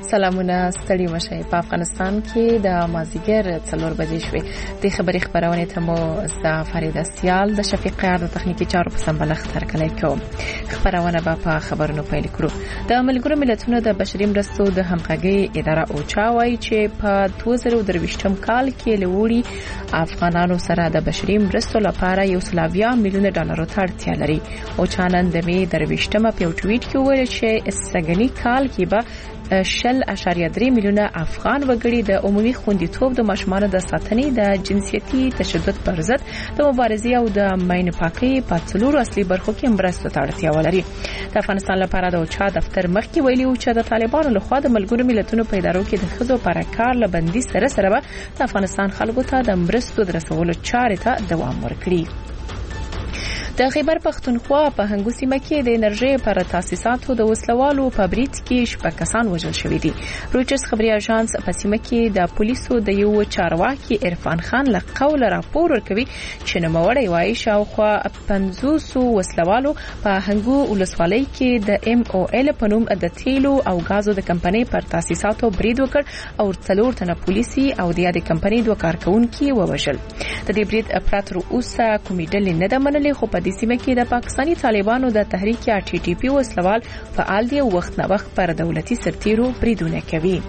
سلامونه ستړي مشه. په افغانستان کې د مازیګر 4 بجې شوې. د خبري خبرونه ته مو ز فرید سیال د شفیق د تخنیکی چارو په سمبلښت ترکلای کوم. خبرونه په خبرونو پیل کړو. د ملګرو ملتونو د بشري مرستو د همغږي اداره اوچا وايي چې په 2023م کال کې لوړي افغانانو سره د بشري مرستو لپاره 120 میلیون ډالر ته اړتیا لري. اوچا نن د می 23م په ټویټ کې ویل چې سګنی کال کې به 10.3 میلیونه افغان وګړي د عمومي خوندیتوب د ماشومانو د ساتنې د جنسيتي تشدد پر ضد د مبارزې او د ماین پاکي په څلورو اصلي برخو کې مرستو ته اړتیا ولري. د افغانستان لپاره د اوچا دفتر مخکې ویلي و چې د طالبانو لخوا د ملګرو ملتونو په ادارو کې د خزو پر کار لبندي سره به د افغانستان خلکو ته د مرستو د رسولو چارې ته دوام ورکړي. د خیبر پختونخوا په هنګو سیمه کې د انرژي پر تاسیساتو د وسلوالو په بریټ کې شپږ کسان وژل شوي دي. رویټرز خبري اژانس په سیمه کې د پولیسو د یو چارواکي عرفان خان له قول راپور ورکوي چې نوموړی وايي شاوخوا 500 وسلوالو په هنګو ولسوالۍ کې د MOL په نوم د تیلو او غازو د کمپنۍ پر تاسیساتو برید وکړ او 4 تنه پولیسي او د یادې کمپنۍ دوه کارکونکي ووژل. د دې برید پراتر اوسه کومې ډلې نه د منلې، خو په دې سیمه کې د پاکستاني طالبانو د تحریک TTP وسلوال فعال دي او وخت نه وخت پر دولتي سرتیرو بریدونه کوي.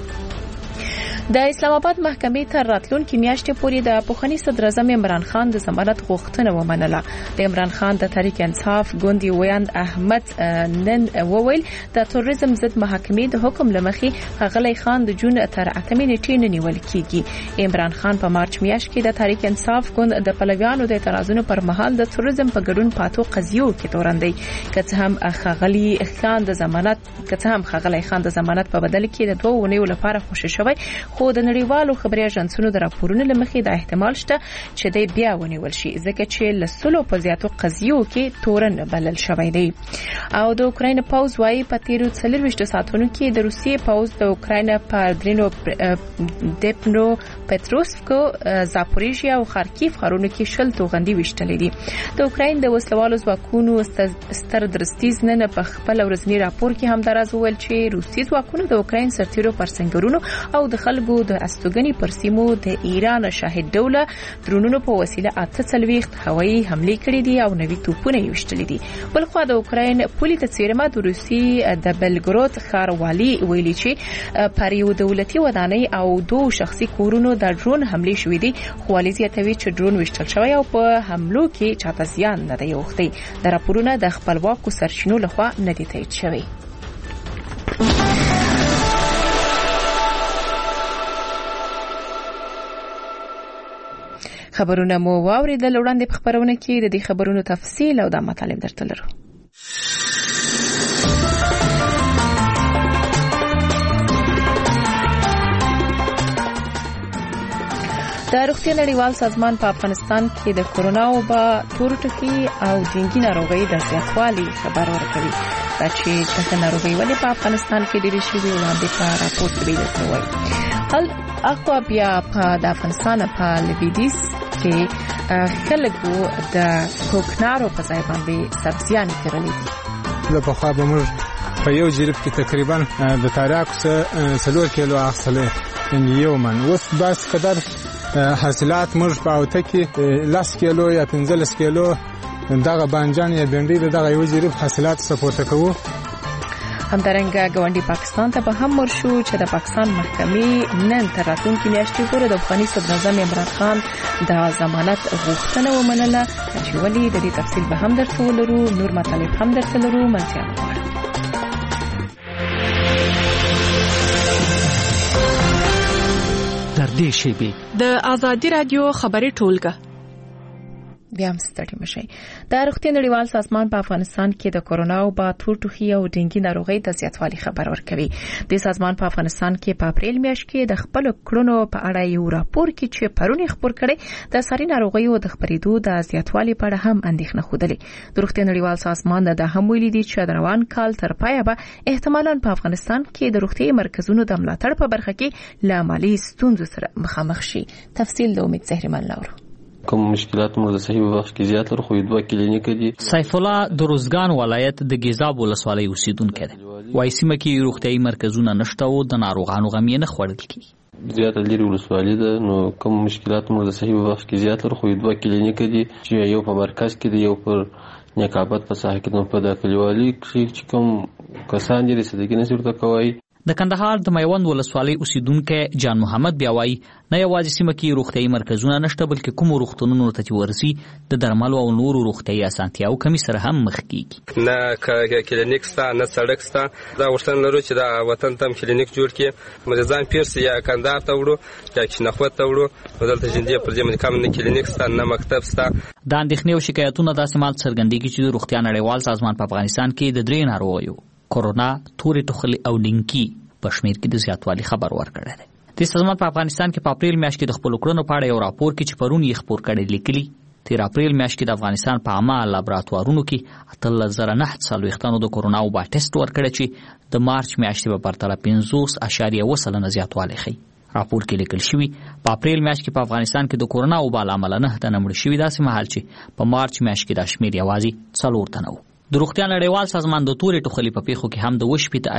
د اسلام آباد محکمې تر راتلونکي میاشتې پورې د پوخني صدر اعظم عمران خان د ضمانت غوښتنه ومنله. د عمران خان د تحریک انصاف ګوندي ویاند احمد نن وویل د تروریزم ضد محکمې د حکم لمخې غلی خان د جون تر 8 نیټې نیول کیږي. عمران خان په مارچ میاشت کې د تحریک انصاف ګوند د پلویانو د اعتراضونو پر مهال د تروریزم په ګډون پاتو قضیو کې تورندي کته هم خغلی خان د ضمانت په بدل کې د 2 ونیو لپاره خوشی شوی، خو د نړیوالو خبري اژانسونو د راپورونو لمخې د احتمال شته چې دی بیا ونیول شي ځکه چې لسلو په زیاتو قضیو کې تورن بلل شوی دی. او د اوکراین پاوز وايي په تیرو 24 ساعتونو کې د روسیې پاوز د اوکراین په درینو دپنو پتروسکو زاپوریژیا او خارکیف ښارونو کې شل توغندي وشتلې دي. د اوکراین د وسلوالو ځواکونو ستر درستیز نن په خپل ورځنی راپور کې هم دراز وویل چې روسي ځواکونو د اوکراین سرتیرو پر سنگرونو او د خلکو د استوګنی پر سیمو د ایران شاهد دوله درونونو په وسیله 48 هوایي حمله کړې دي او 90 توپونه یوشتلې دي. بلخو د اوکراین پولیټ څیرمه د روسي د بلګرود ښاروالي ویلي چې پر یو دولتي ودانۍ او 2 شخصي کورونو د ډرون حمله شوې دي. خو والیزي توی چې ډرون وشتل شوی او په حملو کې چاته زیان نه دی اوښتي. د راپورونو د خپلواکو سرچینو لخوا نه دي تایید شوی. خبرونه مو واوریدل. وړاندې په خبرونه کې د دې خبرونو تفصیل او د مطالب درته لرو. د روغتیا نړیوال سازمان په افغانستان کې د کورونا وبا، تور ټکی او ډینګي ناروغۍ د زیاتوالي خبر ورکوي. دا چې څنګه ناروغي ولې په افغانستان کې ډېرې شوې وړاندې په راپور کې درته وایي. اخوا بیا په د افغانستان په لویدیځ کې خلکو د کوکنارو په ځای باندې سبزیان کرلې دي. له پخوا به موږ په یو جریب کې تقریبا د تاریاکو څخه 4 کیلو اخیستلې ان یو من. اوس بس قدر حاصلات موږ په اوته کې 10 کیلو یا 15 کیلو دغه بانجان یا بنډۍ دغه یو جریب حاصلات سپورټ کوو. همدارنګه ګاونډي پاکستان ته به هم ورشو چې د پاکستان محکمې نن تر راتلونکي میاشتې پورې د افغاني صدر اعظم عمران خان د ضمانت غوښتنه ومنله. چې ولې د دې تفصیل به هم درته ولرو، نور مطالب هم درته لرو. منځیا غواړم در دې شیبې د آزادي رادیو خبري ټولګه بیا هم ستړي مشي. د روغتیا نړیوال سازمان په افغانستان کې د کورونا وبا، تور ټوخي او ډینګي ناروغۍ د زیاتوالي خبر ورکوي. د سازمان په افغانستان کې په اپریل میاشت کې د خپل کړنو په اړه یو راپور کې چې پرونی خبر کړي د ساري ناروغیو د خبرېدو د زیاتوالي په اړه هم اندېښنه خوده. د روغتیا نړیوال سازمان د هم ویلي دي چې د روان کال تر پایه به احتمالاً په افغانستان کې د روغتي مرکزونو د ملاتړ په برخه کې له مالي ستونزو سره مخامخ شي. تفصیل د امید زهرمن لاورو. کوم مشکلات موږ د صحیح وخت کې زیات لرو، خو 2 کلینیک دي. سیف الله د روزګان ولایت د ګیزاب ولسوالۍ اوسیدونکو دی. وایي سیمه کې روغتیايي مرکزونه نشته او د ناروغانو غم یې نه خوړل کېږي. زیاته لري ولسوالي ده، نو کوم مشکلات موږ د صحي په بخش کې زیات لرو، خو 2 کلینیک دي چې یو په مرکز کې دی، یو پر نیکابت په ساحه کې، نو په د کلیوالي چې کوم کسان دي رسیدګي نشي ورته کوي. د کندهار د میوند ولسوالۍ اوسیدونکو جان محمد بیا وایي نه یوازې سیمه کې روغتیايي مرکزونه نشته، بلکې کوم روغتونونو ته چې ورسي د درملو او نورو روغتیايي اسانتیاو کمی سره هم مخ کیږي. نه کلینیک ستا نه سړک ستا، دا غوښتنه لرو چې دا وطن ته کلینیک جوړ کړي، مریضان پیرسي یا کندهار ته وړو یا کشنخوت ته وړو، دلته جندې پر دې باندې کوم نه کلینیک ستا نه مکتب ستا. د اندېښنې او شکایتونو داسې مال څرګندېږي چې د روغتیا نړیوال سازمان په افغانستان کې د 3 ناروغیو کورونا، تورې ټوخلې او ډینګي په شمیر کې د زیاتوالي خبر ورکړی دی. د سازمان په افغانستان کې په اپریل میاشت کې د خپل کړنو په اړه یو راپور کې چې پرون یې خپور کړی لیکلي، 13 اپریل میاشت کې د افغانستان په عامه لابراتوارونو کې 13940 د کورونا وبا ټیسټ ورکړی چې د مارچ میاشتې په پرتله 50.1% زیاتوالی ښیي. راپور کې لیکل شوی په اپریل میاشت کې په افغانستان کې د کورونا وبا له امله 9 تنه مړه شوي، داسې مهال چې په مارچ میاشت کې دا شمیر یوازې 4 تنه و. د روغتیا نړیوال سازمان د تورې ټوخلې په پیښو کې هم د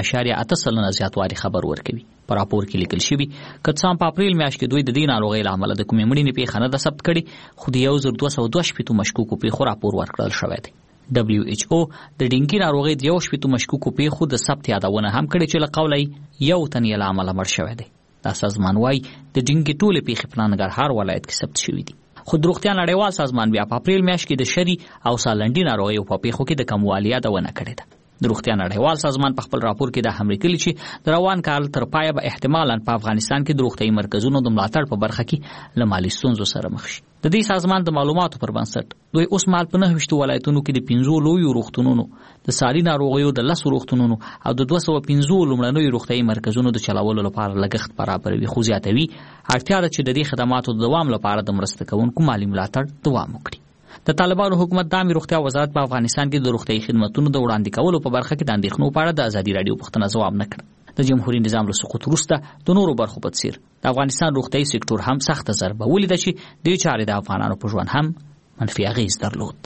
8.8% زیاتوالی خبر ورکوي. په راپور کې لیکل شوی که څه هم په اپریل میاشت کې دوی د دې ناروغۍ له امله د کومې مړینې پیښه نه ده ثبت کړې، خو د 1222 مشکوکو پیښو راپور ورکړل شوی دی. WHO د ډینګي ناروغۍ د 12 مشکوکو پیښو د ثبت یادونه هم کړې چې له قوله یو تن یې له امله مړ شوی دی. دا سازمان وايي د ډینګي ټولې پیښې په ننګرهار ولایت کې ثبت شوي دي. خو د روغتیا نړیوال سازمان بیا په اپریل میاشت کې د شری او سالنډي ناروغیو په پیښو کې د کموالي یادونه کړې ده. د روغتیا نړیوال سازمان په خپل راپور کې د هم لیکلي چې د روان کال تر پایه به احتمالاً په افغانستان کې د روغتیايي مرکزونو د ملاتړ په برخه کې له مالي ستونزو سره مخ شي. د دې سازمان د معلوماتو پر بنسټ دوی اوس مهال په 9 ولایتونو کې د 15 لویو روغتونونو، د ساري ناروغیو د 10 روغتونونو او د 215 لومړنیو روغتیايي مرکزونو د چلولو لپاره لګښت برابروي، خو زیاتوي اړتیا ده چې د دې خدماتو د دوام لپاره د مرسته کوونکو مالي ملاتړ دوام وکړي. د طالبانو حکومت د عامه روغتیا وزارت په افغانستان کې د روغتیايي خدماتو د وړاندې کولو په برخه کې د اندېښنو په اړه د ازادي رادیو پوښتنه ځواب نه کړ. د جمهوریت نظام له سقوط وروسته د نورو برخو په څیر د افغانستان روغتیايي سکتور هم سخته ضربه ولیده چې دې چارې د افغانانو په ژوند هم منفي اغېز درلود.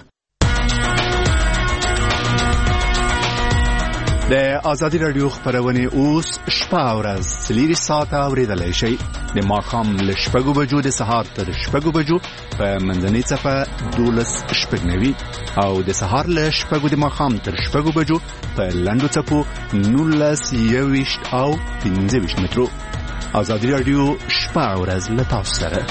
د آزادی رادیو خبرونه اوس شپه او ورځ 3 ساعته اوریدلای شئ. د ماښام له 6 بجو د سهار تر 6 بجو په منځنۍ صفه 12:90 او د سهار له 6 د ماښام تر 6 بجو په لنډو صفو 19:20 او 15 مترو. آزادی رادیو شپه او ورځ له تاسو سره.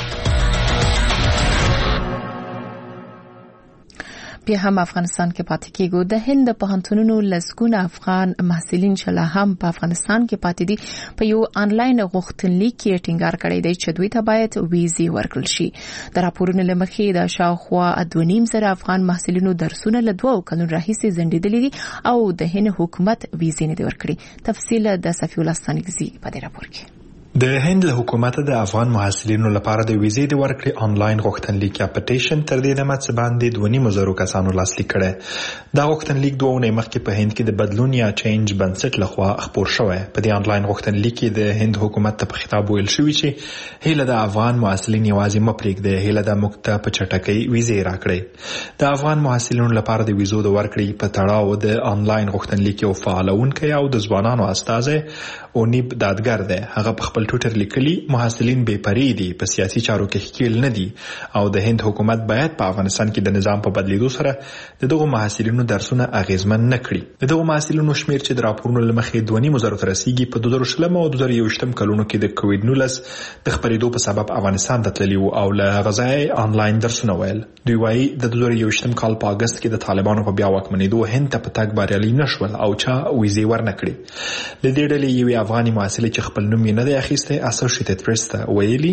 بیا هم افغانستان کې پاتې کېږو. د هند په پوهنتونونو لسګونه افغان محصلین چې لا هم په افغانستان کې پاتې دي په یو انلاین غوښتنلیک کې ټینګار کړی دی چې دوی ته باید ویزې ورکړل شي. د راپورونو له مخې د شاوخوا 2.5 افغان محصلینو درسونه له 2 کلونو راهیسې ځنډېدلي دي او د هند حکومت ویزې نه دی ورکړي. تفصیل د صفی الله ستانکزي په دې راپور کې. د هند له حکومت د افغان محصلینو لپاره د ویزې د ورکړې آنلاین غوښتنلیک یا پټیشن تر دې دمه څه باندې 2.5 کسانو لاسلیک کړي. دا غوښتنلیک 2 اونۍ مخکې په هند کې د بدلون یا چینج بنسټ لخوا خپور شوی. په دې آنلاین غوښتنلیک کې د هند حکومت ته په خطاب ویل شوی چې هیله د افغان محصلین یوازې مپریږدي، هیله د موږ ته په چټکۍ ویزې راکړي. د افغان محصلینو لپاره د ویزو د ورکړې په تړاو د آنلاین غوښتنلیک یو فعالونکی او د ځوانانو استازی اونیب دادګر دی. هغه په خپل ټویټر لیکلي محصلین بې پرې دي، په سیاسي چارو کې ښکیل نه دي او د هند حکومت باید په افغانستان کې د نظام په بدلیدو سره د دغو محصلینو درسونه اغیزمن نه کړي. د دغو محصلینو شمیر چې د راپورونو له مخې 2.5 ته رسیدي په 2020 او 2021 کلونو کې د کووډ-19 د خپرېدو په سبب افغانستان ته تللي وو او له غزای آنلاین درسونه ویل. دوی وایي د 2021 کال په اگست کې د طالبانو په بیا واکمنېدو هند ته په تګ بریالي نشول او چا ویزې ورنکړي. له دې ډلې یوې افغاني محصلې چې خپل نوم یې نه دی اخیستی Associated Press ته ویلي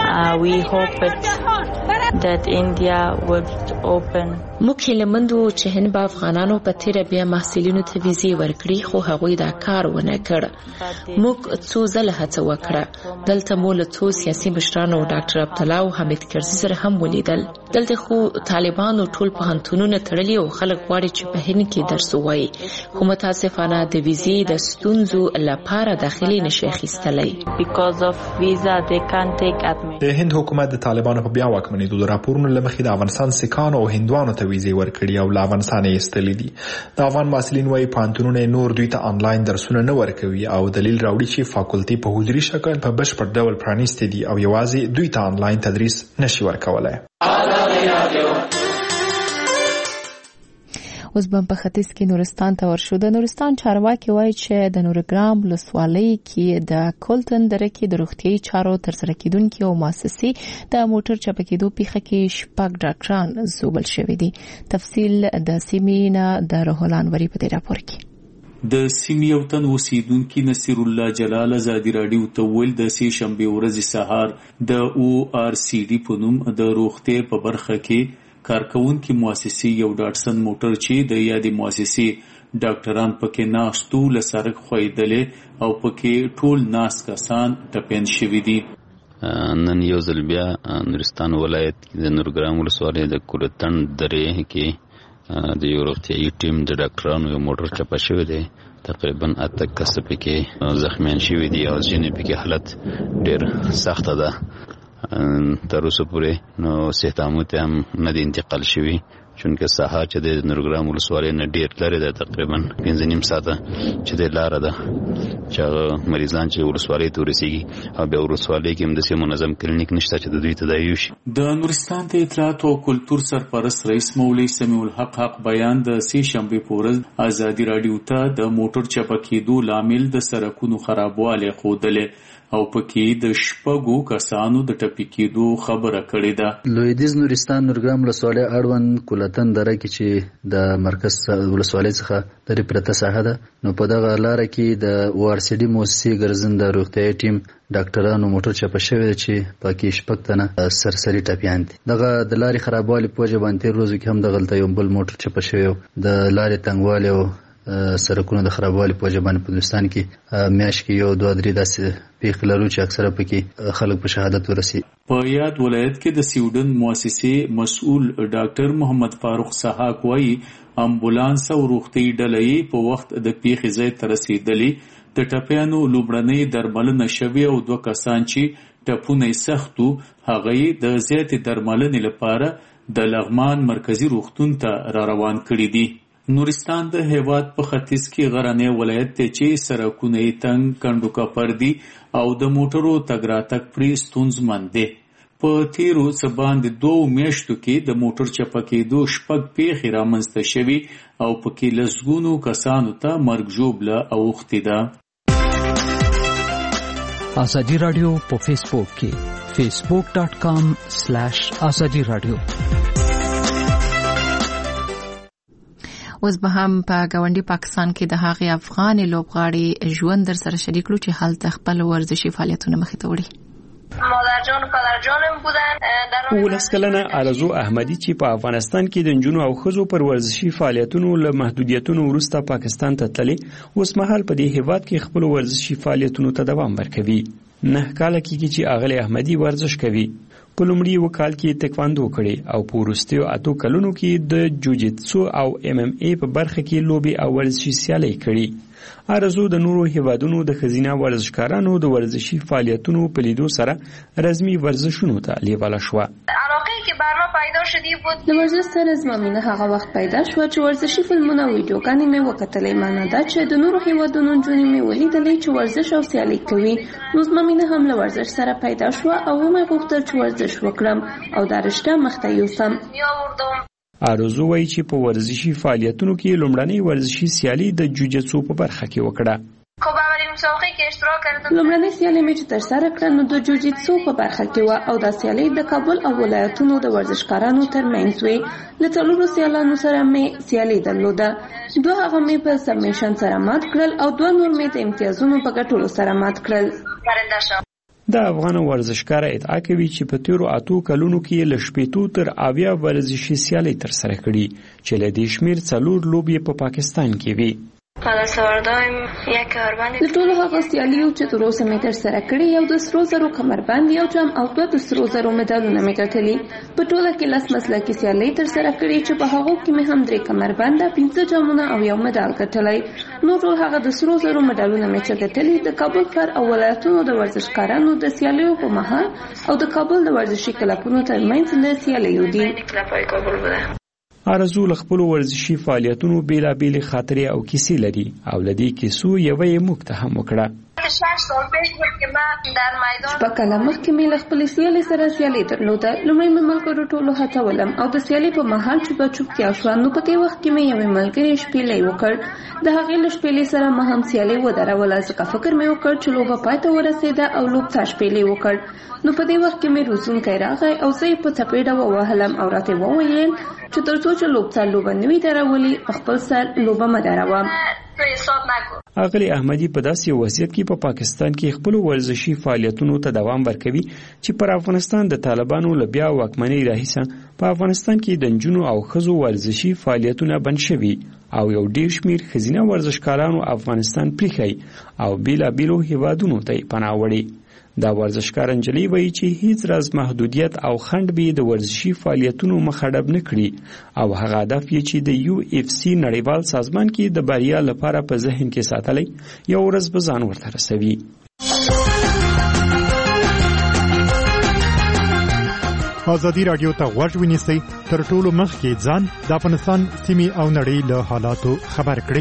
we hoped that India would open. موږ هیلهمندو چې هند به افغانانو په تیره بیا محصلینو ته ویزې ورکړي، خو هغوی دا کار ونه کړ. موږ څو ځله هڅه وکړه. دلته مو له څو سیاسي مشرانو ډاکټر عبدالله او حمید کرزي سره هم ولیدل. دلته خو طالبانو ټول پوهنتونونه تړلي او خلک غواړي چې په هند کې درس ووایي، خو متاسفانه د ویزې د ستونزو لپاره داخلي نشي اخیستلی. Because of visa they can't take admission. د هند حکومت د طالبانو په بیا واکمنېدو د راپورونو له مخې د افغانستان سکانو او هندوانو ته ویزې ورکړي او له افغانستان یې ایستلې دي. د افغان محصلین وايي پوهنتونونه نور دوی ته آنلاین درسونه نه ورکوي او دلیل راوړي چې فاکولټي په حضوري شکل په بشپړ ډول پرانیستې دي او یوازې دوی ته آنلاین تدریس نشي ورکولای. اوس به په ختیځ کې نورستان ته ورشو. د نورستان چارواکي وایي چې د نورګرام ولسوالۍ کې د کولتن دره کې د روغتیايي چارو ترسره کیدونکو او مؤسسې د موټر چپه کېدو پیښه کې 6 ډاکټران زوبل شوي دي. تفصیل د سیمې نه د روحان وری په دې راپور کې. د سیمې یو تن اوسیدونکي نصیر الله جلال ازادي راډیو ته ویل د سې شنبه ورځ سهار د ORCD په نوم د روغتیا په برخه کې کارکونکو مؤسسې یو ډاټسن موټر چې د یادې مؤسسې ډاکټران پکې ناستو لسرک خویدلې او پکې ټول ناس کسان ټپین شوي دي. نن یو ځل بیا نورستان ولایت د نورګرام ولسوالۍ د کولتن درې کې د یو روغتیايي ټیم د ډاکټرانو یو موټر چپه شوی دی. تقریبا 8 کس پکې زخمیان شوي دي او ځینې پکې حالت ډېر سخته ده. تر اوسه پورې نو صحتامو ته هم نه دي انتقال شوي چونکه ساحه چې د نورګرام ولسوالۍ نه ډېر لرې ده، تقریبا 5.5 ساعته چې د لاره ده چې مریضان چې ولسوالۍ ته ورسیږي او بیا ولسوالۍ کې هم داسې منظم کلینیک نشته چې د دوی تداوي وشي. د نورستان د اطلاعات او کلتور سرپرست رئیس مولوي سمیع الحق بیان د سې شنبه په ورځ ازادي راډیو ته د موټر چپه کېدو لامل د سرکونو خرابوالی ښودلې او پکې د 6 کسانو د ټپي کېدو خبره کړې ده. لویدیځ نورستان نورګرام ولسوالۍ اړوند کولتن دره کې چې د مرکز ولسوالۍ څخه د پرته ساحه ده، نو په دغه لار کې د ORCD مؤسسې ګرځنده روغتیايي ټیم ډاکټرانو موټر چپه شوی چې پکې 6 تنه سرسري ټپیان دي. دغه د لارې خرابوالي په وجه باندې تیر ورځو کې هم دغلته یو بل موټر چپه شوی د لارې تنګوالي او سرکونو د خرابوالي په وجه باندې په هندوستان کې میاشت کې یو 2-3 داسې پیښې لرو چې اکثره پکې خلک په شهادت ورسي. په یاد ولایت کې د سویډن مؤسسې مسؤل ډاکټر محمد فاروق سحاق وایي امبولانس او روغتي ډلې په وخت د پیښې ځای ته رسیدلې. د ټپیانو لومړنۍ درملنه شوې او 2 کسان چې ټپونه سختو هغه د زیاتې درملنې لپاره د لغمان مرکزی روغتون ته را روان کړي دي. نورستان د هیواد په ختیځ کې غرنی ولایت ته چې سرکونه یې تنګ کندو کپر دي او د موټرو تګ راتګ پرې ستونزمن دي. په تیرو څه باندې 2 میاشتو کې د موټر چپه کېدو 6 پیښې رامنځته شوي او پکې لسګونو کسانو ته مرګ ژوبله اوښتې ده. ازادي راډیو په فیسبوک کې facebook.com/ازادي راډیو. اوس به هم په گاونډي پاکستان کې د هغې افغان لوبغاړي ژوند در سره شریک کړو چې هلته خپل ورزشي فعالیتونه مخې ته وړي. مادرجان و پدرجانم بودن. 19 کلنه آرزو احمدی چې په افغانستان کې د نجونو او ښځو پر ورزشي فعالیتونو له محدودیتونو وروسته پاکستان ته تللې، اوس مهال په دې هیواد کې خپل ورزشي فعالیتونو ته دوام ورکوي. 9 کاله کېږي چې اغلی احمدی ورزش کوي. په لومړي وکال کې تکواندو کړي او په وروستیو 8 کلونو کې د جوجیتسو او MMA په برخه کې لوبي او ورزشي سیالۍ کړي. آرزو د نورو هیوادونو د ښځینه ورزشکارانو د ورزشي فعالیتونو په لیدو سره رسمي ورزشونو ته لیواله شوه. علاقه که بر ما پیدا شدی بود د ورزش سره زما مینه هغه وخت پیدا شوه چې ورزشي فلمونه او ویډیوګانې مې وکتلې. معنی دا چې د نورو هیوادونو نجونې مې ولیدلې چې ورزش او سیالۍ کوي، نو زما مینه هم له ورزش سره پیدا شوه او مې غوښتل چې ورزش وکړم او دا رشته مخته یوسم. آرزو وایي چې په ورزشي فعالیتونو کې لومړنۍ ورزشي سیالي د جوجیتسو په برخه کې وکړه. لومړنۍ سیالي مې چې ترسره کړه نو د جوجیتسو په برخه کې وه او دا سیالي د کابل او ولایتونو د ورزشکارانو ترمنځ وې. له 4 سیالانو سره مې سیالي درلوده. 2 هغه مې په سبمیشن سره مات کړل او 2 نور مې د امتیازونو په ګټلو سره مات کړل. د افغان ورزشکار ادعا کوي چې په تیرو 8 کلونو کې له 80 تر 90 ورزشي سیالۍ ترسره کړي چې له دې شمېر 4 لوبې په پاکستان کې وي. د ټولو هغه سیالیو چې تر اوسه مې ترسره کړې یو د سرو زرو کمربند یو جام او دوه د سرو زرو مډالونه مې ګټلي. په ټوله کې 10 مسلکي سیالۍ ترسره کړې چې په هغو کې مې هم 3 کمربند 15 جامونه او یو مډال ګټلی. نو ټول هغه د سرو زرو مډالونه مې چې ګټلي د کابل ښار او ولایتونو د ورزشکارانو د سیالیو په مهال او د کابل د ورزشي کلبونو ترمنځ له سیالیو دي. آرزو له خپلو ورزشي فعالیتونو بیلابېلې خاطرې او کیسې لري او له دې کیسو یوه یې موږ ته هم وکړه. 6 کاله مخکې مې له خپلې سیالۍ سره سیالي درلوده. لومړی مې ملګرو ټولو هڅولم او د سیالۍ په مهال چوپتیا شوه. نو په دې وخت کې مې یوې ملګرې شپېلۍ وکړ. د هغې له شپېلۍ سره ما هم سیالۍ ودروله. ځکه فکر مې وکړ چې لوبه پای ته ورسېده او لوبڅا شپېلۍ وکړ. نو په دې وخت کې مې روزونکی راغی او زه یې په څپېړه ووهلم او راته وویل چې تر څو چې لوبڅا لوبه نه وي درولې خپل سر لوبه مه دروه. اغلی احمدی په داسې وضعیت کې په پاکستان کې خپل ورزشي فعالیتونو ته دوام ورکوي چې پر افغانستان د طالبانو له بیا واکمنۍ راهیسه په افغانستان کې د نجونو او ښځو ورزشي فعالیتونه بند شوي او یو ډیر شمیر ښځینه ورزشکارانو افغانستان پریښی او بیلابیلو هیوادونو ته پناه وړي. دا ورزشکار انجلی وایي چې هیڅ راز محدودیت او خنډ به د ورزشي فعالیتونو مخه ډب نه کړي او هغه هدف یې چې د UFC نړیوال سازمان کې د بریا لپاره په ذهن کې ساتلی یو ورځ به ځان ورته رسوي. ازادي راډیو ته غوږ ونیسئ تر ټولو مخکې ځان د افغانستان سیمې او نړۍ له حالاتو خبر کړئ.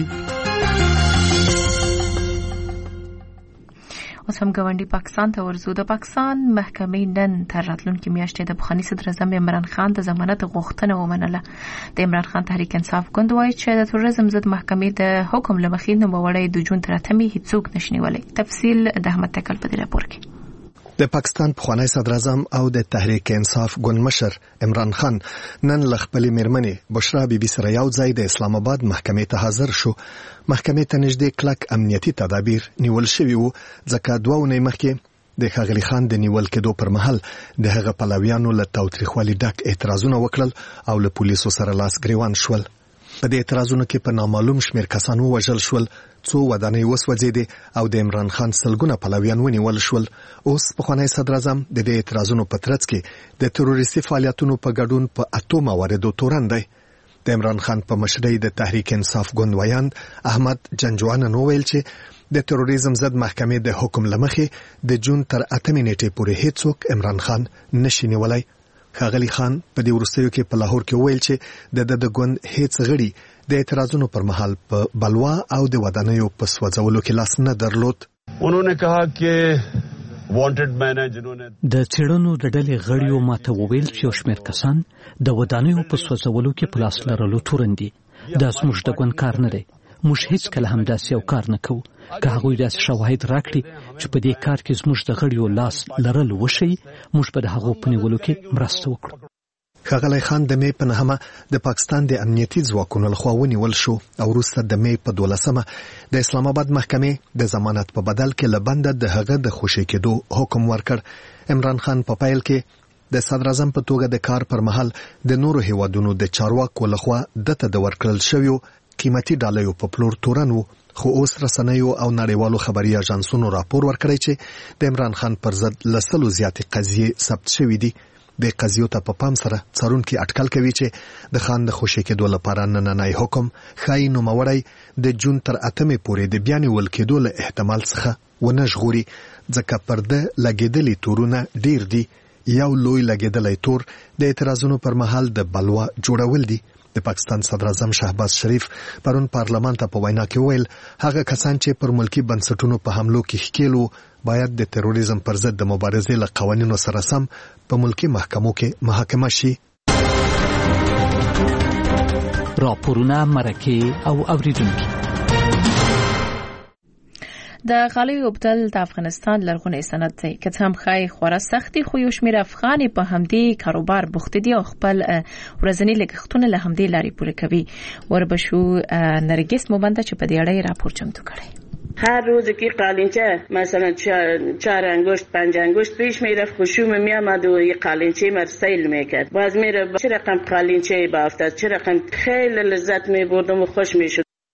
اوس هم ګاونډي پاکستان ته ورځو. د پاکستان محکمې نن تر راتلونکي میاشتې د پخواني صدر اعظم عمران خان د ضمانت غوښتنه ومنله. د عمران خان تحریک انصاف ګوند وایي چې د تروریزم ضد محکمې د حکم له مخې نوموړی د جون تر 8 هیڅوک نشي نیولی. تفصیل د احمد تکل په دې راپور کې. د پاکستان پخوانی صدر اعظم او د تحریک انصاف ګوند مشر عمران خان نن له خپلې میرمنې بشرا بیبي سره یو ځای د اسلام آباد محکمې ته حاضر شو. محکمې ته نږدې کلک امنیتي تدابیر نیول شوي وو ځکه 2 اونۍ مخکې د ښاغلي خان د نیول کېدو پر مهال د هغه پلویانو له تاوتریخوالي ډک اعتراضونه وکړل او له پولیسو سره لاس ګریوان شول. په دې اعتراضونو کې په نامعلوم شمېر کسان ووژل شول، 2 ودانۍ وسوځېدې او د عمران خان سلګونه پلویان ونیول شول. اوس پخوانی صدر اعظم د دې اعتراضونو په ترڅ کې د تروریستي فعالیتونو په ګډون په 8 مواردو تورن دی. د عمران خان په مشرۍ د تحریک انصاف ګوند ویاند احمد جنجوانن وویل چې د تروریزم ضد محکمې د حکم لمخې د جون تر 8 نیټې پورې هیڅوک عمران خان نشي نیولای. ښاغلي خان په دې وروستیو کې په لاهور کې وویل چې د ګوند هیڅ غړي د اعتراضونو پر مهال په بلوا او د ودانیو په سوځولو کې لاس نه درلود. انہوں نے کہا کہ وانټډ مین جنہوں نے د چېړنو د ډلې غړیو ماته وویل چې شمیر کسان د ودانیو په سوځولو کې په لاس لرلو تورندي. دا زموږ د ګوند کار نه دی. موږ هیڅ کله هم داسې یو کار نه کوو. که هغوی داسې شواهد راکړي چې په دې کار کې زموږ د غړیو لاس لرل وشي، موږ به د هغو په نیولو کې مرسته وکړو. ښاغلی خان د مې په 9 د پاکستان د امنیتي ځواکونو لخوا ونیول شو او وروسته د مې په 12 د اسلام آباد محکمې د ضمانت په بدل کې له بنده د هغه د خوشي کېدو حکم ورکړ. عمران خان په پایل کې د صدر اعظم په توګه د کار پر مهال د نورو هیوادونو د چارواکو لخوا دته د ورکړل شویو قیمتي ډالۍ په پلور تورن وو. خو اوس رسنیو او نړیوالو خبري اژانسونو راپور ورکړی چې د عمران خان پر ضد لسلو زیاتې قضیې ثبت شوې دي. د قضیو ته په پام سره څارونکي اټکل کوي چې د خان د خوشي کېدو لپاره نننۍ حکم ښایي نوموړی د جون تر 8 پورې د بیا نیول کېدو له احتمال څخه ونه ژغوري ځکه پرده لګېدلي تورونه ډیر دي. یو لوی لګېدلی تور د اعتراضونو پر مهال د بلوا جوړول دي. د پاکستان صدر اعظم شهباز شریف پرون پارلمان ته په وینا کې ویل هغه کسان چې پر ملکی بنسټونو په حملو کې ښکېلو باید د تروریزم پر ضد د مبارزې له قوانینو سره سم په ملکی محکمو کې محاکمه شي. راپورونه مرکه او اوریدونکو. د غالۍ وبدل د افغانستان لرغونی صنعت دی که څه هم ښایي خورا سختي خو یو شمېر افغانې په همدې کاروبار بوخت دي او خپل ورځني لګښتونه له همدې لارې پوره کوي. وربشو نرګس موبنده چې په دې اړه راپور چمتو کړی. هر روز که قالینچه مثلا 4 انگشت 5 انگشت پیش میرفت خشوم میامد و یه قالینچه مر سیل میکرد. باز میره چه رقم قالینچه بافتاد چه رقم خیلی لذت میبردم و خوش میشد.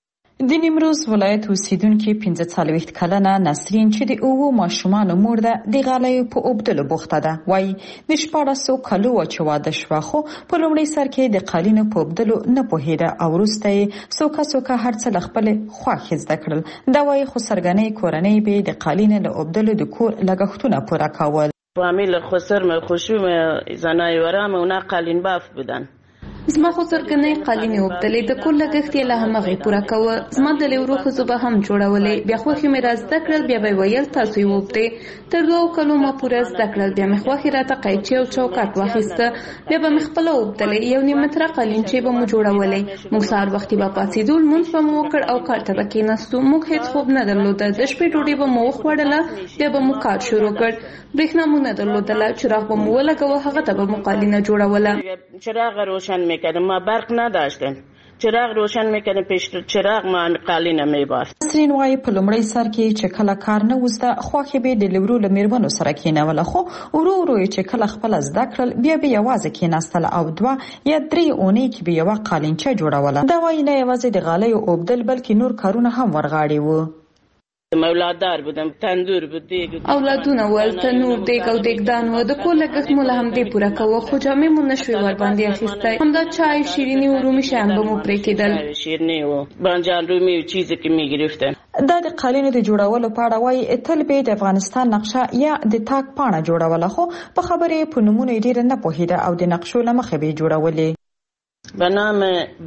د نیمروز ولایت اوسیدونکي 45 کلنه نسرین چې د 9 ماشومانو مور ده د غالیو په اوبدلو بوخته ده. وایي د 1400 کلو چې واده شوه خو په لومړي سر کې د قالینو په اوبدلو نه پوهېده او وروسته یې سوکه هر څه له خپلې خوښې زده کړل. دا وایي خو سرګنۍ کورنۍ به د قالینو له اوبدلو د کور لګښتونه پوره کول. فامیل خسر خشوم زنای ورام اونا قالین باف بودن. زما خو سرګنۍ قالینې اوبدلې د کور لګښت یې له همغې پوره کوه. زما د لیورو ښځو به هم جوړولې. بیا خوښې مې را زده کړل. بیا به یې ویل تاسو یې اوبدې. تر 2 کلو ما پوره زده کړل. بیا مې خوښې راته قیچي او چوکاټ واخیسته. بیا به مې خپله اوبدلې. 1 نیم متره قالینچې به مو جوړولې. موږ سهار وختي به پاڅېدو، لمونځ به مو وکړ او کار ته به کېناستو. موږ هېڅ خوب نه درلوده. د شپې ډوډۍ به مو وخوړله. بیا به مو کار شروع کړ. برېښنا مو نه درلودله. چراغ به مو ولګوه، هغه ته به مو قالینه جوړوله. چراغ روشن میکردم، ما برق نداشتم. چراغ روشن میکنه پیش چراغ ما قالینه میبافت. نسرین وایي په لومړي سر کې چې کله کار نه وزده خوښې به د لیورو له میرمنو سره کېنوله، خو ورو ورو چې کله خپله زده کړل بیا به یوازې کېناستله او 2 یا 3 اونۍ کې به یوه قالینچه جوړوله. دا وایي نه یوازې د غالیو اوبدل بلکې نور کارونه هم ورغاړي وو. اولاددار بودم، تندور بود، دیگ اولادونه ول، تنور، دیگ او دیگدان و د کور لګښت مو له همدې پوره کوه. خو جامې مو نشوې ورباندې اخیستی. همدا چای، شیریني و رومي شیان به مو پرې کېدل. شیریني و بانجان رومي و چیزی که میگرفتن. دا د قالینو د جوړولو په اړه وایي تل به د افغانستان نقشه یا د تاک پاڼه جوړوله، خو په خبرې په نومونو یې ډېره نه پوهېده او د نقشو له مخې به یې جوړولې. به نام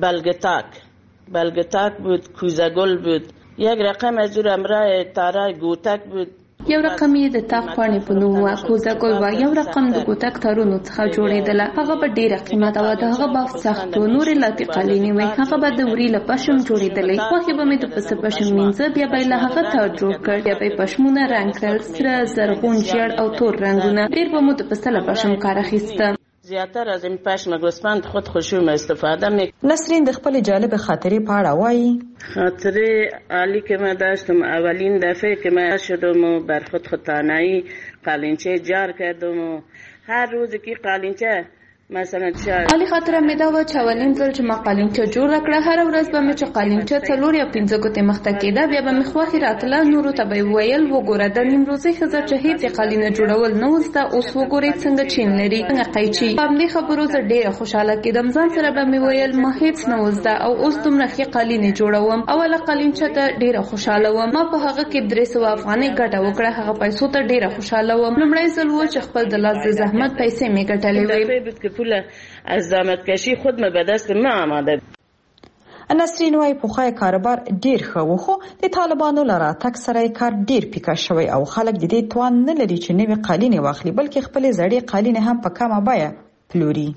بلگتاک بود، کوزه‌گل بود. یک رقم از او امرای تاره گوتک بود. یو رقم یې د تاک پاڼې په نوم و، کوزه‌ګل و. یو رقم د ګوتک تارونو څخه جوړېدله. هغه به ډېره قیمته وه. د هغه بافت سخت و. نورې لاتې قالینې وې. هغه به د وري له پشم جوړېدلې. خوښې به مې د پسه پشم مینځه. بیا به یې له هغه تار جوړ کړ. بیا به یې پشمونه رنګ کړل، سره، زرغون، ژیړ او تور رنګونه. ډېر به مو د پسه له پشم کار اخیسته. زیاتر از این پشم گوسفند خود خشوم استفاده می. نسرین د خپل جالب خاطره په اړه وایي خاطره عالی که من داشتم اولین دفعه که من شدم و بر خود خطانایی قالینچه جار کردم و هر روز که قالینچه مثلا عالی خاطره مې دا و چې اولین ځل چې ما قالینچه جوړه کړه، هر ورځ به مې چې قالینچه 4 یا 5 ګوتې مخته کېده. بیا به مې خوښې راتله. نورو ته به یې ویل وګوره د نیمروزۍ ښځه چې هېڅ قالینه جوړول نه و زده، اوس وګورئ څنګه چین لري، څنګه قیچي. په همدې خبرو زه ډېره خوشحاله کېدم. ځان سره به مې ویل ما هېڅ نه و زده او اوس دومره ښې قالینې جوړوم. اوله قالینچه ته ډېره خوشحاله وم. ما په هغه کې 300 افغانۍ ګټه وکړه. هغه پیسو ته ډېره خوشحاله وم. لومړی ځل و چې خپل د لاس د زحمت پیسې مې ګټلې وې. از زحمت کشی خود به دست ما آمده. نسرین وایي پخوی کاروبار ډیر ښه و، خو د طالبانو له راتګ سره کار ډیر پیکه شوی او خلک د دې توان نه لري چې نوې قالینې واخلي، بلکې خپلې زړې قالینې هم په کمه بیه پلوري.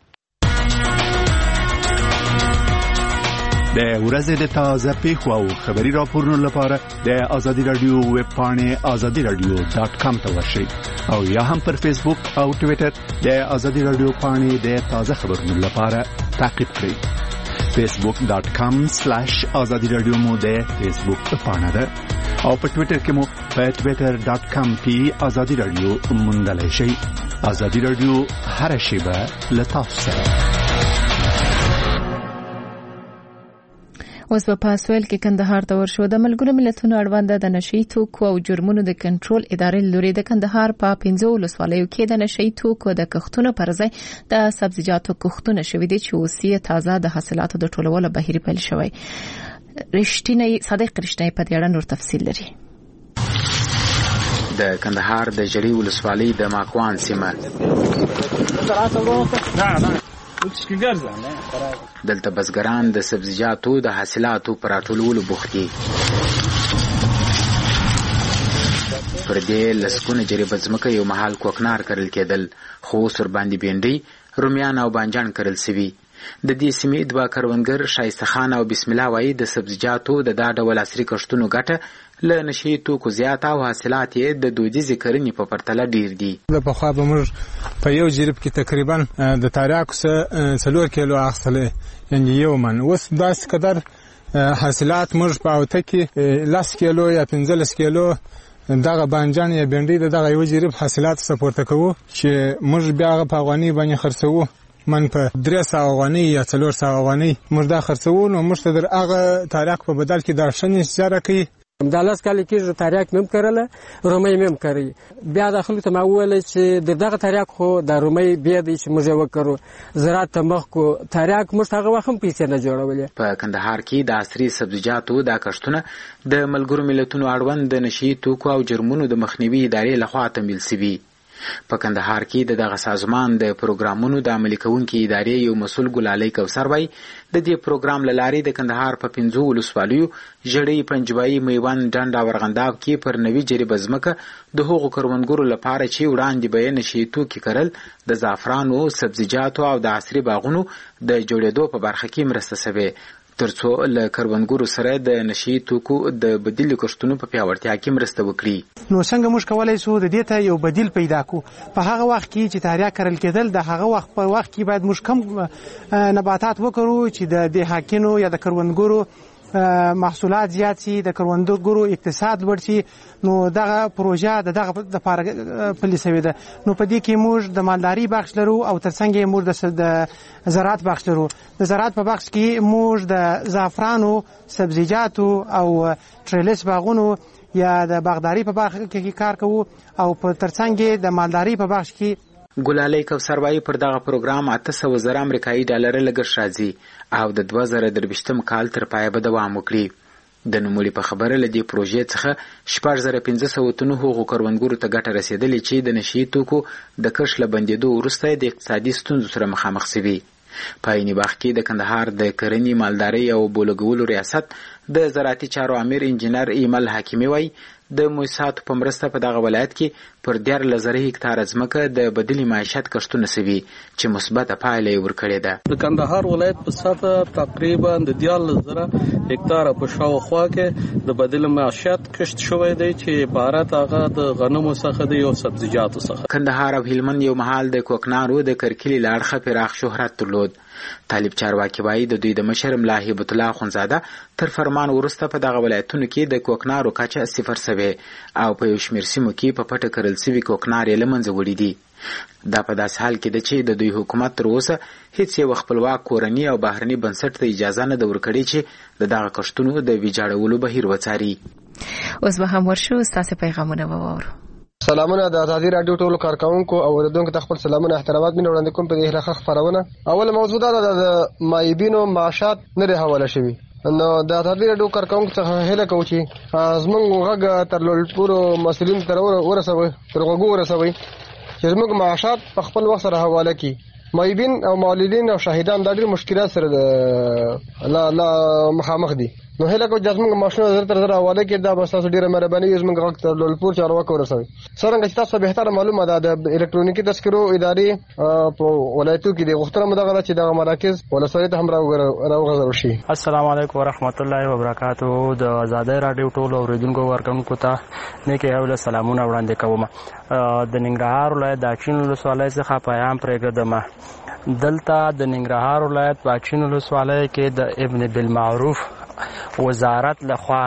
د ورځې د تازه پیښو او خبري راپورونو لپاره د آزادي رادیو ویب پاڼې azadiradio.com ته ورشئ او یا هم پر فیسبوک او ټوئیټر د آزادي رادیو پاڼې د تازه خبرونو لپاره تعقیب کړئ. facebook.com/azadiradio مو د فیسبوک پاڼه ده او په ټوئیټر کې مو په twitter.com/azadiradio موندلای شئ. آزادي رادیو هر شیبه له تاسو سره. اوس په سویل کې کندهار ته ورشو. د ملګرو ملتونو اړوند د نشئی توکو او جرمونو د کنټرول ادارې لوري د کندهار په 15 ولسوالیو کې د نشئی توکو د کښتونو پر ځای د سبزیجاتو کښتونه شوي دي چې اوسې تازه د حاصلاتو د ټولولو بهیر پیل شوی. صادق رښتینی په دې اړه نور تفصیل لري. د کندهار د جری ولسوالۍ د ماکوان سیمه دلته بزګران د سبزیجاتو د حاصلاتو پر راټولولو بوخت دي. پر دې لسکونه جریبه ځمکه یو مهال کوکنار کرل کېدل، خو اوس ورباندې بینډۍ، رومیان او بانجان کرل سوي. د دې سیمې دوه کروندګر شایسته خان او بسم الله وایي د سبزیجاتو د دا ډول عصري کښتونو ګټه له نشئی توکو زیاته او حاصلات یې د دودیزې کرنې په پرتله ډیر دي. پخوا به موږ په یو جریب کې تقریبا د تاریاکو څخه 4 کیلو اخیستلی، یعنې 1 من. اوس داسې قدر حاصلات موږ په اوته کې 10 کیلو یا 15 کیلو دغه بانجان یا بینډۍ دغه یو جریب حاصلات سپورته کوو چې موږ بیا هغه په افغاني باندې خرڅوو من په 300 افغانۍ یا 400 افغانۍ موږ دا خرڅو نو موږ ته در هغه تاریخ په بدل کې دا شنه اشاره کوي. د لاس کال کې تاریخ مم کړل رومي مم کوي. بیا د خلکو ته ما ویل چې دغه تاریخ خو د رومي بیا د چې موږ وکړو زراعت مخ کو تاریخ موږ هغه وخت هم پیسې نه جوړولې. په کندهار کې د عصري سبزیجاتو د کښتونه د ملګرو ملتونو اړوند د نشي توکو او جرمونو د مخنیوي ادارې لخوا تمویل شوی. په کندهار کې دغه سازمان د پروګرامونو د عملي کوونکي ادارې یو مسؤل ګلالۍ کوثر وایي د دې پروګرام له لارې د کندهار په 15 ولسوالیو ژړۍ، پنجوایي، میوند، ډنډ او ارغنداب کې پر نوي جریبه ځمکه د هغو کروندګرو لپاره چې وړاندې به یې نشي توکي کرل د زعفرانو، سبزیجاتو او د عصري باغونو د جوړېدو په برخه کې مرسته شوې ترڅو له کروندګرو سره د نشي توکو د بدیل کښتونو په پیاوړتیا کې مرسته وکړي. نو څنګه موږ کولای شو د دې ته یو بدیل پیدا کو؟ په هغه وخت کې چې تاریخ کرل کېدل د هغه وخت په وخت کې باید موږ کم نباتات وکړو چې د دهاکینو یا د کروندګرو محصولات زیات شي، د کروندګرو اقتصاد لوړ شي. نو دغه پروژه دغه لپاره پلي شوې ده. نو په دې کې موږ د مالداري بخش لرو او ترڅنګ یې موږ د زراعت بخش لرو. د زراعت په بخش کې موږ د زعفرانو، سبزیجاتو او ټریلس باغونو یا د باغداري په برخه کې کار کوو او په ترڅنګ د مالداري په بخش کې. ګلالۍ کوثر وایي پر دغه پروګرام 800 زره امریکایي ډالر لګښت راځي او د 2023 کال تر پایه به دوام وکړي. د نوموړي په خبره له دې پروژې څخه 4500 تنو هغو کروندګرو ته ګټه رسېدلې چې د نشي توکو د کښت له بندېدو وروسته د اقتصادي ستونزو سره مخامخ شوي. په عین وخت کې د کندهار د کرنې، مالدارۍ او بولګولو ریاست د زراعتي چارو امیر انجینر ایمل حکیمي وایي د موسساتو په مرسته په دغه ولایت کې پر 13,000 هکتاره ځمکه د بدیل معیشت کښتونه شوي چې مثبته پایله یې ورکړې ده. د کندهار ولایت په سطح تقریبا د 13,000 هکتاره په شاوخوا کې د بدیل معیشت کښت شوی دی چې عبارت هغه د غنمو څخه دی او سبزیجاتو څخه. کندهار او هلمند یو مهال د کوکنارو د کرکلي له اړخه پراخ شهرت درلود. طالب چارواکي وایي د دوی د مشر ملا هیبت الله خونزاده تر فرمان وروسته په دغه ولایتونو کې د کوکنارو کچه 0 شوې او په یو شمېر سیمو کې په پټه کرل شوي کوکنار یې له منځه وړي دي. دا په داسې حال کې ده چې د دوی حکومت تر اوسه هیڅ یو خپلواک کورني او بهرني بنسټ ته اجازه نه ده ورکړې چې د دغه کښتونو د ویجاړولو بهیر وڅاري. اوس به هم ورشو ستاسو پیغامونه واورو. سلامونه د ازادي رادیو ټولو کارکونکو او اوریدونکو ته خپل سلامونه احترامات مینه وړاندې کوم په دې هله خبرونه. اوله موضوع دا ده د مایبینو معاشات نه دی حواله شوی. نو د ازادي رادیو کارکونکو څخه هله کوم چې زمونږ غږ تر لوړپورو مسؤلین تر ورسوي تر غوږو ورسوي چې زموږ معاشات په خپل وخت سره حواله کی. مایبین او مولدین او شاهدان د ډېر مشکلات سره لا مخامخ دي. نو هله کو جسمه ماشینو تر حواله کې دا بس تاسو ډیره مهرباني یې زموږ غږ تر لوړپور چارواکو ورسوي. څنګه چې تاسو به تر معلومه ده د الکترونیکي تذکرو ادارې په ولایتو کې د غوښتنه مدغه چې د مراکز ولسوالۍ ته هم راوغځول شي. السلام علیکم ورحمت الله وبرکاتہ. د آزادۍ رادیو ټولو اوریدونکو ورکوونکو ته نیکه یو سلامونه وړاندې کوم. د ننګرهار ولایت د اچین ولسوالۍ څخه پیغام پرېږدم. دلته د ننګرهار ولایت په اچین ولسوالۍ کې د ابن بالمعروف وزارت لخوا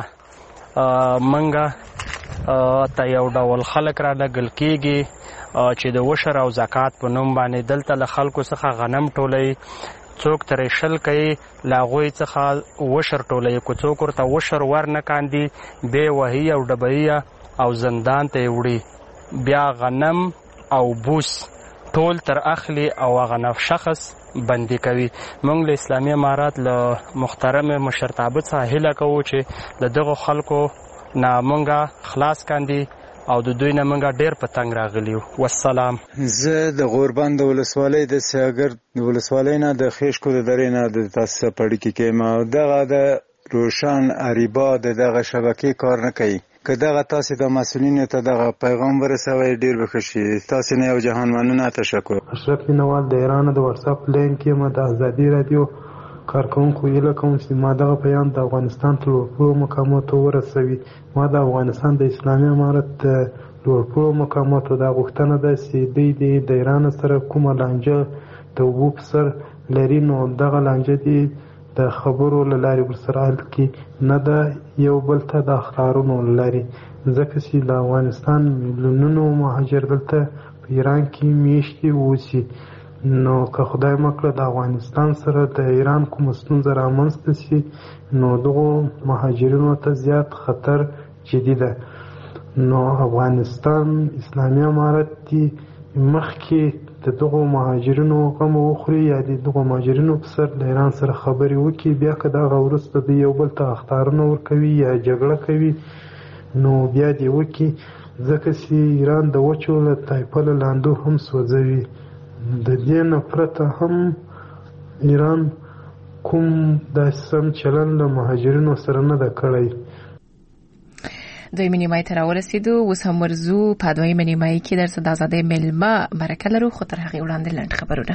منګه ته یو ډول خلک را لګل کېږي چې د وشر او زکات په نوم باندې دلته له خلکو څخه غنم ټولوي. څوک ترې شل کوي له هغوی څخه وشر ټولوي. که څوک ورته وشر ور نه کاندي بیا وهي او ډبوي او زندان ته یې وړي. بیا غنم او بوس ټول تر اخلي او هغه شخص بندي کوي. موږ له اسلامي امارات له محترم مشرتابه څخه هیله کوو چې د دغو خلکو نه موږ خلاص کاندي او د دوی نه موږ ډېر په تنګ راغلي یو. والسلام. زه د غوربند ولسوالۍ د سیاګر ولسوالۍ نه د خیشکو د درې نه د تاسو په اړیکه کې ما دغه د روشن اریبا دغه شبکې کار نه کوي. که دغه تاسو د مسؤلینو ته دغه پیغام ورسوي ډیر به ښه شي. تاسو نه یو جهان مننه تشکر. اشرف نوال د ایران د واتساپ لینک کې ما د ازادي رادیو کارکونکو یې کوم چې ما دغه پیغام د افغانستان ټول مقاماتو ورسوي. ما د افغانستان د اسلامي امارت ټول مقاماتو د غوښتنه ده چې دوی د ایران سره کومه لانجه د اوبو په سر لري. نو دغه لانجه دی د خبرو لاري ورسره حل کی نه ده یو بل ته د اخطارونو لري. ځکه چې د افغانستان میلیونونو مهاجر دلته په ایران کې میشتي اوسي. نو که خدای مکړه د افغانستان سره د ایران کوم ستونزه رامنځته شي نو دغه مهاجرینو ته زیات خطر جدي ده. نو افغانستان اسلامي امارت دی مخکې د دغه مهاجرینو غم وخوري یا د دغه مهاجرینو په سر د ایران سره خبرې وکړي، بیا که دغه وروسته د یو بل ته اخطارونه ورکوي یا جګړه کوي نو بیا دې وکړي، ځکه چې ایران د وچو له تایپله لاندو هم سوځوي. د دې نه پرته هم ایران کوم داسې سم چلن له مهاجرینو سره نه ده کړی. دویمه نیمایي ته راورسېدو، اوس هم ورځو په دویمه نیمایي کې درته د ازادۍ میلمه مرکه لرو، خو تر هغې وړاندې لنډ خبرونه.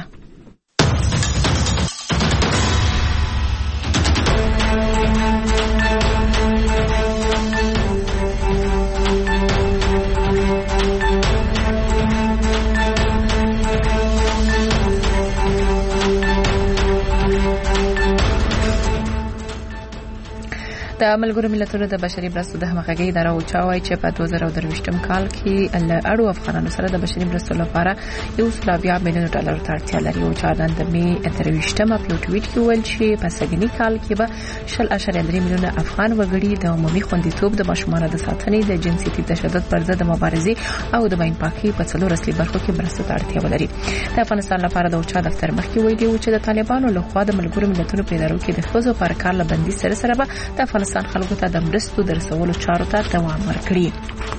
د ملګرو ملتونو د بشري مرستو د همغږۍ اداره اوچاوي چې په 2023 کال کې له اړو افغانانو سره د بشري مرستو لپاره $1.2 میلیون ته اړتیا لري. اوچا نن د می 23 په ټویټ کې ویل چې په سږني کال کې به 0.3 میلیون افغان وګړي د عمومي خوندیتوب، د ماشومانو د ساتنې، د جنسیتي تشدد پر ضد مبارزې او د بین پاکي په څلور اصلي برخو کې مرستو ته اړتیا ولري. د افغانستان لپاره د اوچا دفتر مخکې ویلي و چې د طالبانو لخوا د ملګرو ملتونو په ادارو کې د ښځو پر کار لبندي سره به د افغانستان خلکو ته د مرستو د رسولو چارو ته دوام ورکړي.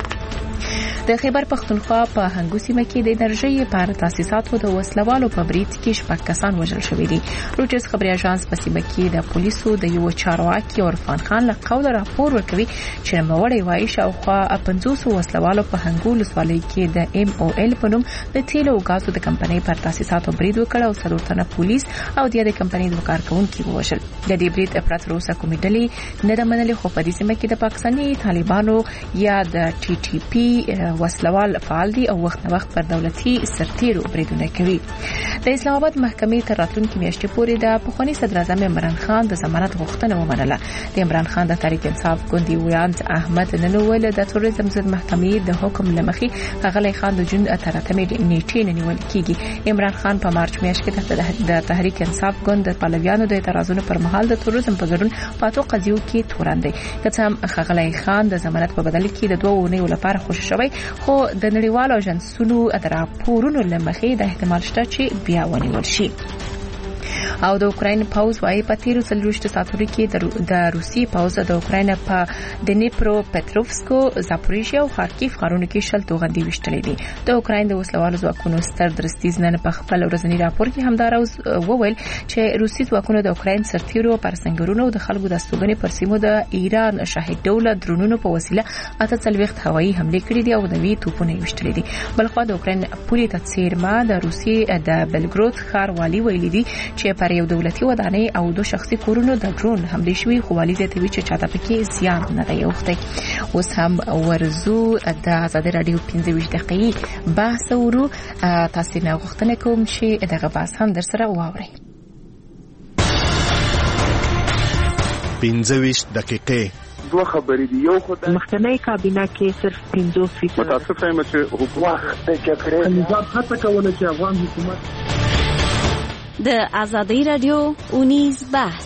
د خیبر پختونخوا په هنګو سیمه کې د انرژي پر تاسیساتو د وسلوالو په برید کې 6 کسان وژل شوي دي. روټرز خبري اژانس په سیمه کې د پولیسو د یو چارواکي عرفان خان له قوله راپور ورکوي چې نوموړی وایي شاوخوا 500 وسلوالو په هنګو ولسوالۍ کې د MOL په نوم د تیلو او غازو د کمپنۍ پر تاسیساتو برید وکړ او 3 تنه پولیس او د کمپنۍ د کارکونکو وژل. د دې برید پرته روسه کومې ډلې نه د منلې، خو په دې سیمه کې د پاکستاني طالبانو یا د TTP وسلوال فعال دي او وخت نه وخت پر دولتي سرتیرو بریدونه کوي. د اسلام آباد محکمې تر راتلونکي میاشتې پورې د پخوانی صدر اعظم عمران خان د ضمانت غوښتنه ومنله. د عمران خان د تحریک انصاف ګوندي ویاند احمد ننوول د توریزم ضد محکمې د حکم لمخې غلی خان د جون تر 8 نیټې نیول کیږي. عمران خان په مارچ میاشت کې د تحریک انصاف ګوند د پلویانو د اعتراضونو پر مهال د توریزم په ګډون پاتو قضیو کې توراندي. که هم غلی خان د ضمانت په بدل کې د 2 اونیو لپاره خوشی شوی، خو د نړیوالو اژانسونو د راپورونو لمخې د احتمال شته چې بیا ونیول شي. او د اوکراین پاوز وايي په تیرو 40 ساعتونو کې د روسي پاوز د اوکراین په دنیپرو پټروفسکو، زاپوریژیا او خارکیف ښارونو کې شل توغندي وشتلې دي. د اوکراین د وسلوالو ځواکونو ستر درستیز نن په خپل ورځنی راپور کې همداراز وویل چې روسي ځواکونو د اوکراین سرتیرو پر سنگرونو او د خلکو د استوګنې پر سیمو د ایران شاهد دوله درونونو په وسیله 48 هوایي حمله کړې دي او د وی توپونه وشتلې دي. بلخو د اوکراین پولیس تڅیرما د روسي د بلګرود ښار والی ویلي دي چې پر یو دولتي ودانۍ او 2 شخصي کورونو د ډرون حمله شوې، خو والی زیاتوي چې چاته پکې زیان نه دی اوخته. اوس هم ورزو د آزادۍ رادیو 15 دقیقې بحث ورو، تاسو نه غوښتنه کوم چې دغه بحث هم در سره واورئ. 15 دقیقې دوه خبرې دي. یو خدای مخکنی کابینه کې صرف 50% متاسف یم چې حکومت جګړه نظام هڅه کوله چې افغان حکومت د آزادۍ رادیو 19 بحث.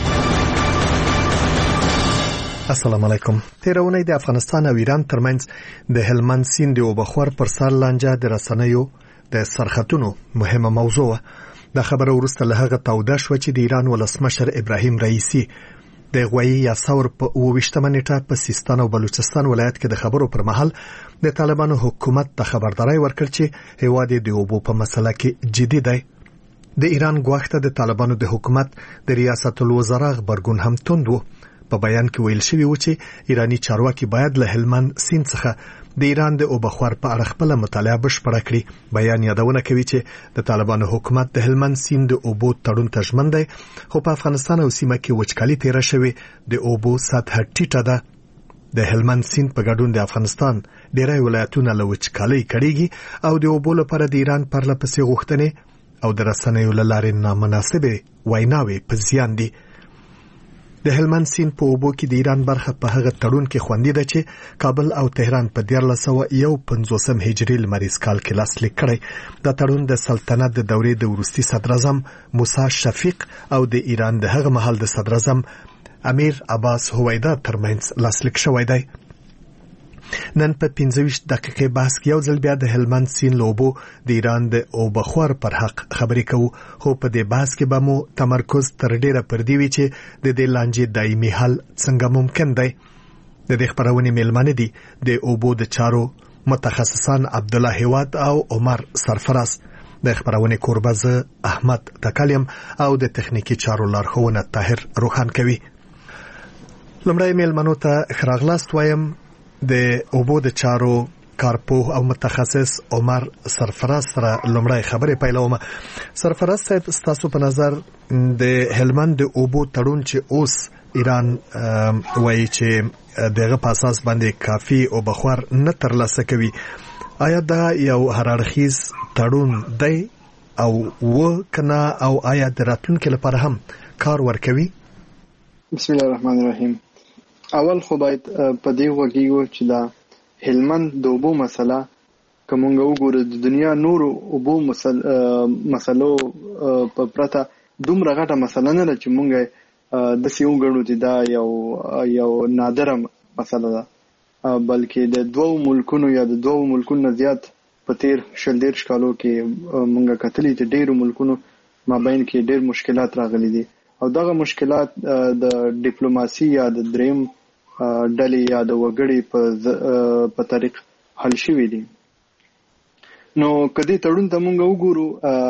السلام علیکم. تیرونه د افغانستان او ایران ترمنځ د هلمند سیند او بخور پر سر لانجه د رسنیو د سرختونو مهمه موضوع. د خبرو وروسته له هغه توده شو چې د ایران ولسمشر ابراهیم رئیسی د غوایی یا ثور په 28 نیټه په سیستان او بلوچستان ولایت کې د خبرو پر مهال د طالبانو حکومت ته خبرداري ورکړ چې هیواد د اوبو په مسله کې جدي دی. د ایران غواخته د طالبانو د حکومت د ریاست الوزرا خبرګون هم توند و. په بیان کې ویل شوی و چې ایرانی چارواکي باید له هلمند سیند څخه د ایران د اوبخور په اړه خپل مطالعه بشپړه کړي. بیان یادونه کوي چې د طالبانو حکومت د هلمند سیند د اوبو تړون ته ژمن دی، خو په افغانستان او سیمه کې وچکالي تیره شوې، د اوبو سطح ټیټه ده. د هلمند سیند په ګډون د افغانستان ډېری ولایتونه له وچکالۍ کړيږي او د اوبو لپاره د ایران پرله پسې غوښتنې او د رسنیو له لارې نامناسبې ویناوې په زیان دي. د هلمند سیند په اوبو کې د ایران برخه په هغه تړون کې خوندي ده چې کابل او تهران په 1451 هجري لمریز کال کې لاسلیک کړی. دا تړون د سلطنت د دورې د وروستي صدراعظم موسی شفیق او د ایران د هغه مهال د صدراعظم امیر عباس هویدا ترمنځ لاسلیک شوی دی. نن په 15 دقیقې بحث کې یو ځل بیا د هلمند سیند لوبو د ایران د اوبخور پر حق خبرې کوو، خو په دې بحث کې به مو تمرکز تر ډیره پر دی وي چې د دې لانجې دایمي حل څنګه ممکن دی. د دې خبرونې میلمانه دي د اوبو د چارو متخصصان عبدالله هیواد او عمر سرفراز. د خبرونې کوربه زه احمد تکالیم او د تخنیکی چارو لارښوونه طاهر روخان کوي. لومړی میلمنو ته خراغلاست وایم. د اوبو د چارو کارپوه او متخصص عمر سرفراز سره لومړی خبرې پیلوم. سرفراز صاحب، ستاسو په نظر د هلمند د اوبو تړون چې اوس ایران وایي چې دغه په اساس باندې کافي اوبخور نه ترلاسه کوي، آیا دا یو هررخیز تړون دی او کنه، او آیا د راتلونکي لپاره هم کار ورکوي؟ بسم الله الرحمن الرحیم. اول خو باید په دې وګیو چې دا هلمند د اوبو مسله کومه وګوره د دنیا نورو اوبو مسلو په پرته دومره غټه مسله نه ده چې مونږه د سیو غړو چې دا یو نادره مسله ده، بلکې د دوو ملکونو یا د دوو ملکونو زیات په تیر 14 کالو کې مونږه کتلې چې ډېرو ملکونو مابین کې ډېر مشکلات راغلي دي او دغه مشکلات د ډیپلوماسي یا د دریم ډلې یا د وګړي په طریق حل شوي دي. نو کدی تړون ته مونږ وګورو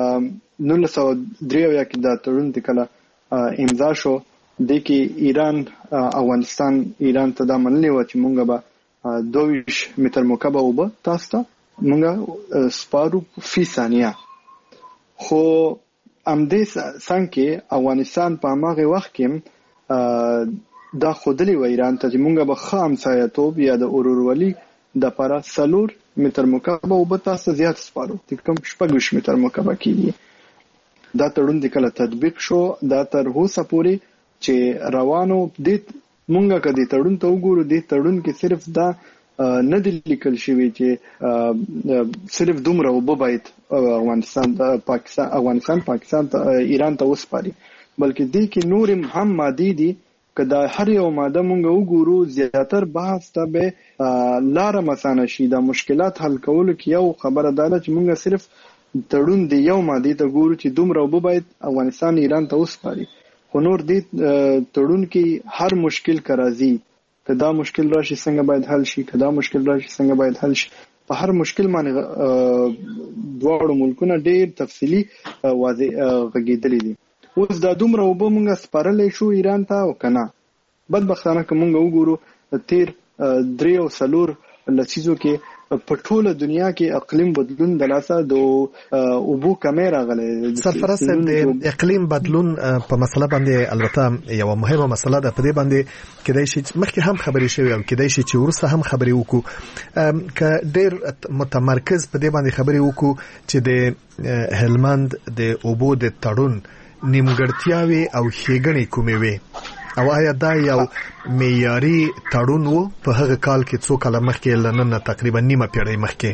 1993 کې دا تړون د کله امضا شو، د کې افغانستان ایران ته دا منلې و چې مونږ به 22 متر مکعب اوبه تاسو ته مونږ سپارو فی ثانیه. خو امدې څنګه افغانستان په هغه وخت کې دا خودلی و ایران ته چې مونږ به خام سایتوب یا د اورورولي د لپاره 4 متر مکعب اوبه تاسو زیات سپارو، تقریبا 6 متر مکعب کېږي. دا تړون د کله تطبیق شو، دا تر اوسه پورې چې روانو د مونږه کدي تړون ته وګورو، د تړون کې صرف دا نه د لیکل شوی چې صرف دومره اوبه باید افغانستان پاکستان ته ایران ته وسپاري، بلکې د کې نور هم مادي دي. کدا هر یو ماده مونږ وګورو زیاتر بحث ته به لار مسانه شي. دا مشکلات حل کول کې یو خبره ده چې مونږ صرف تړون دی یو ماده ته ګورو چې دومره وب باید افغانستان ایران ته وسپاري، خو نور دی تړون کې هر مشکل کرازي کدا مشکل راشي څنګه باید حل شي، کدا مشکل راشي څنګه باید حل شي. په هر مشکل باندې دواړو ملکونه ډېر تفصیلی واضح غږیدلې دي. اوس دا دومره وبو مونږه سپارلې شو ایران ته او کنه بدبختانه کومه وګورو تیر 3 او 4 لسیزو کې په ټوله دنیا کې اقلیم بدلون د لاسه د اوبو کیمرا غلې. سرفراز صاحب، د اقلیم بدلون په مسله باندې البته یو مهمه مسله ده، په دې باندې کېدای شي مخکې هم خبرې شوي او کېدای شي چې ورسره هم خبرې وکړو، که ډېر متمرکز په دې باندې خبرې وکړو چې د هلمند د اوبو د تړون نیمګړتیاوي او ښېګڼې کومې وي، او آیا دا یو معیاري تړون و په هغه کال کې څو کاله مخکې لنن تقریبا نیمه پیړۍ مخکې؟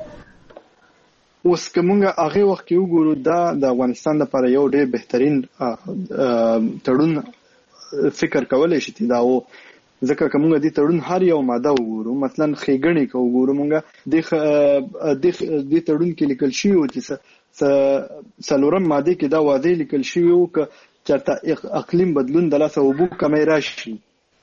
اوس کومه هغه وخت کې وګورو دا د افغانستان لپاره یو ډېر بهترین تړون فکر کولای شي دا و، ځکه کومه دي تړون هر یو ماده وګورو، مثلا ښېګڼې کو وګورو مونږه د تړون کې لیکل شي او چې څلورم ماده کې دا واضح لیکل شوی او ک چرته اقلیم بدلون د لاسه وبو کمی راشي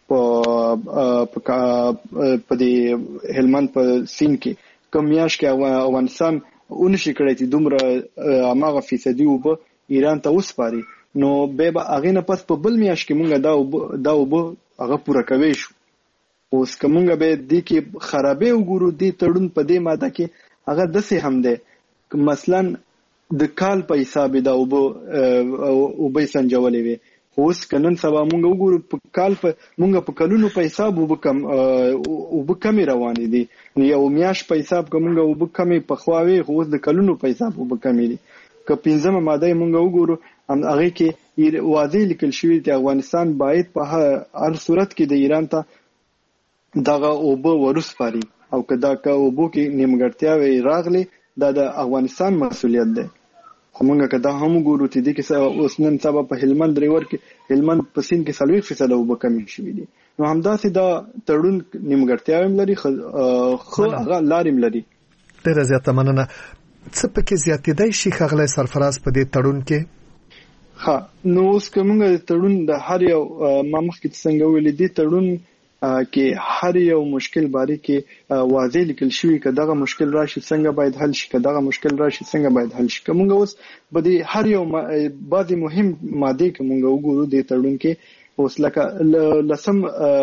په دې هلمند په سین کې کمیاش کې افغانستان اونشي کړی چې دومره هغه فیصدي وبو ایران ته وسپاري، نو به هغه نه پس په بل میاش کې مونږ دا وبو هغه پوره کوي شو. اوس کومه به دې کې خرابې وګورو دې تړون په دې ماده کې هغه دسه هم ده، مثلا د کال په حساب دا وبې سنجولې وي. اوس کنن سبا مونږ وګورو په کال په مونږ په کلونو په حساب وبکم روانې دي، یو میاش په حساب کومه وبکمې په خواوي، اوس د کلونو په حساب وبکمې دي. که 15 ماده مونږ وګورو هغه کې واضح لیکل شوی چې افغانستان باید په هر صورت کې د ایران ته دغه اوبه ورسپاري او کدا که اوبو کې نیمګړتیاوې راغلي دا د افغانستان مسؤلیت ده. همغه کدا هم ګورو چې د کیسه اوس نن سبا په هلمند ریور کې هلمند په سین کې 40% اوبه کمی شوې دي. نو همداسې دا تړون نیمګړتیاوې لري خو هغه لاریم لري. ډیره زیاته مننه. څه پکې زیاتېدای شي ښاغلی سرفراز په دې تړون کې؟ نو اوس کومه تړون د هر یو ما مخکې څنګه ویل دي تړون کې هر یو مشکل باره کې واضح لیکل شوی چې دغه مشکل راشي څنګه باید حل شي، که دغه مشکل راشي څنګه باید حل شي. کومه اوس په دې هر یو بعضی مهم ماده کومه وګورو د تړون کې اوس لکه لسم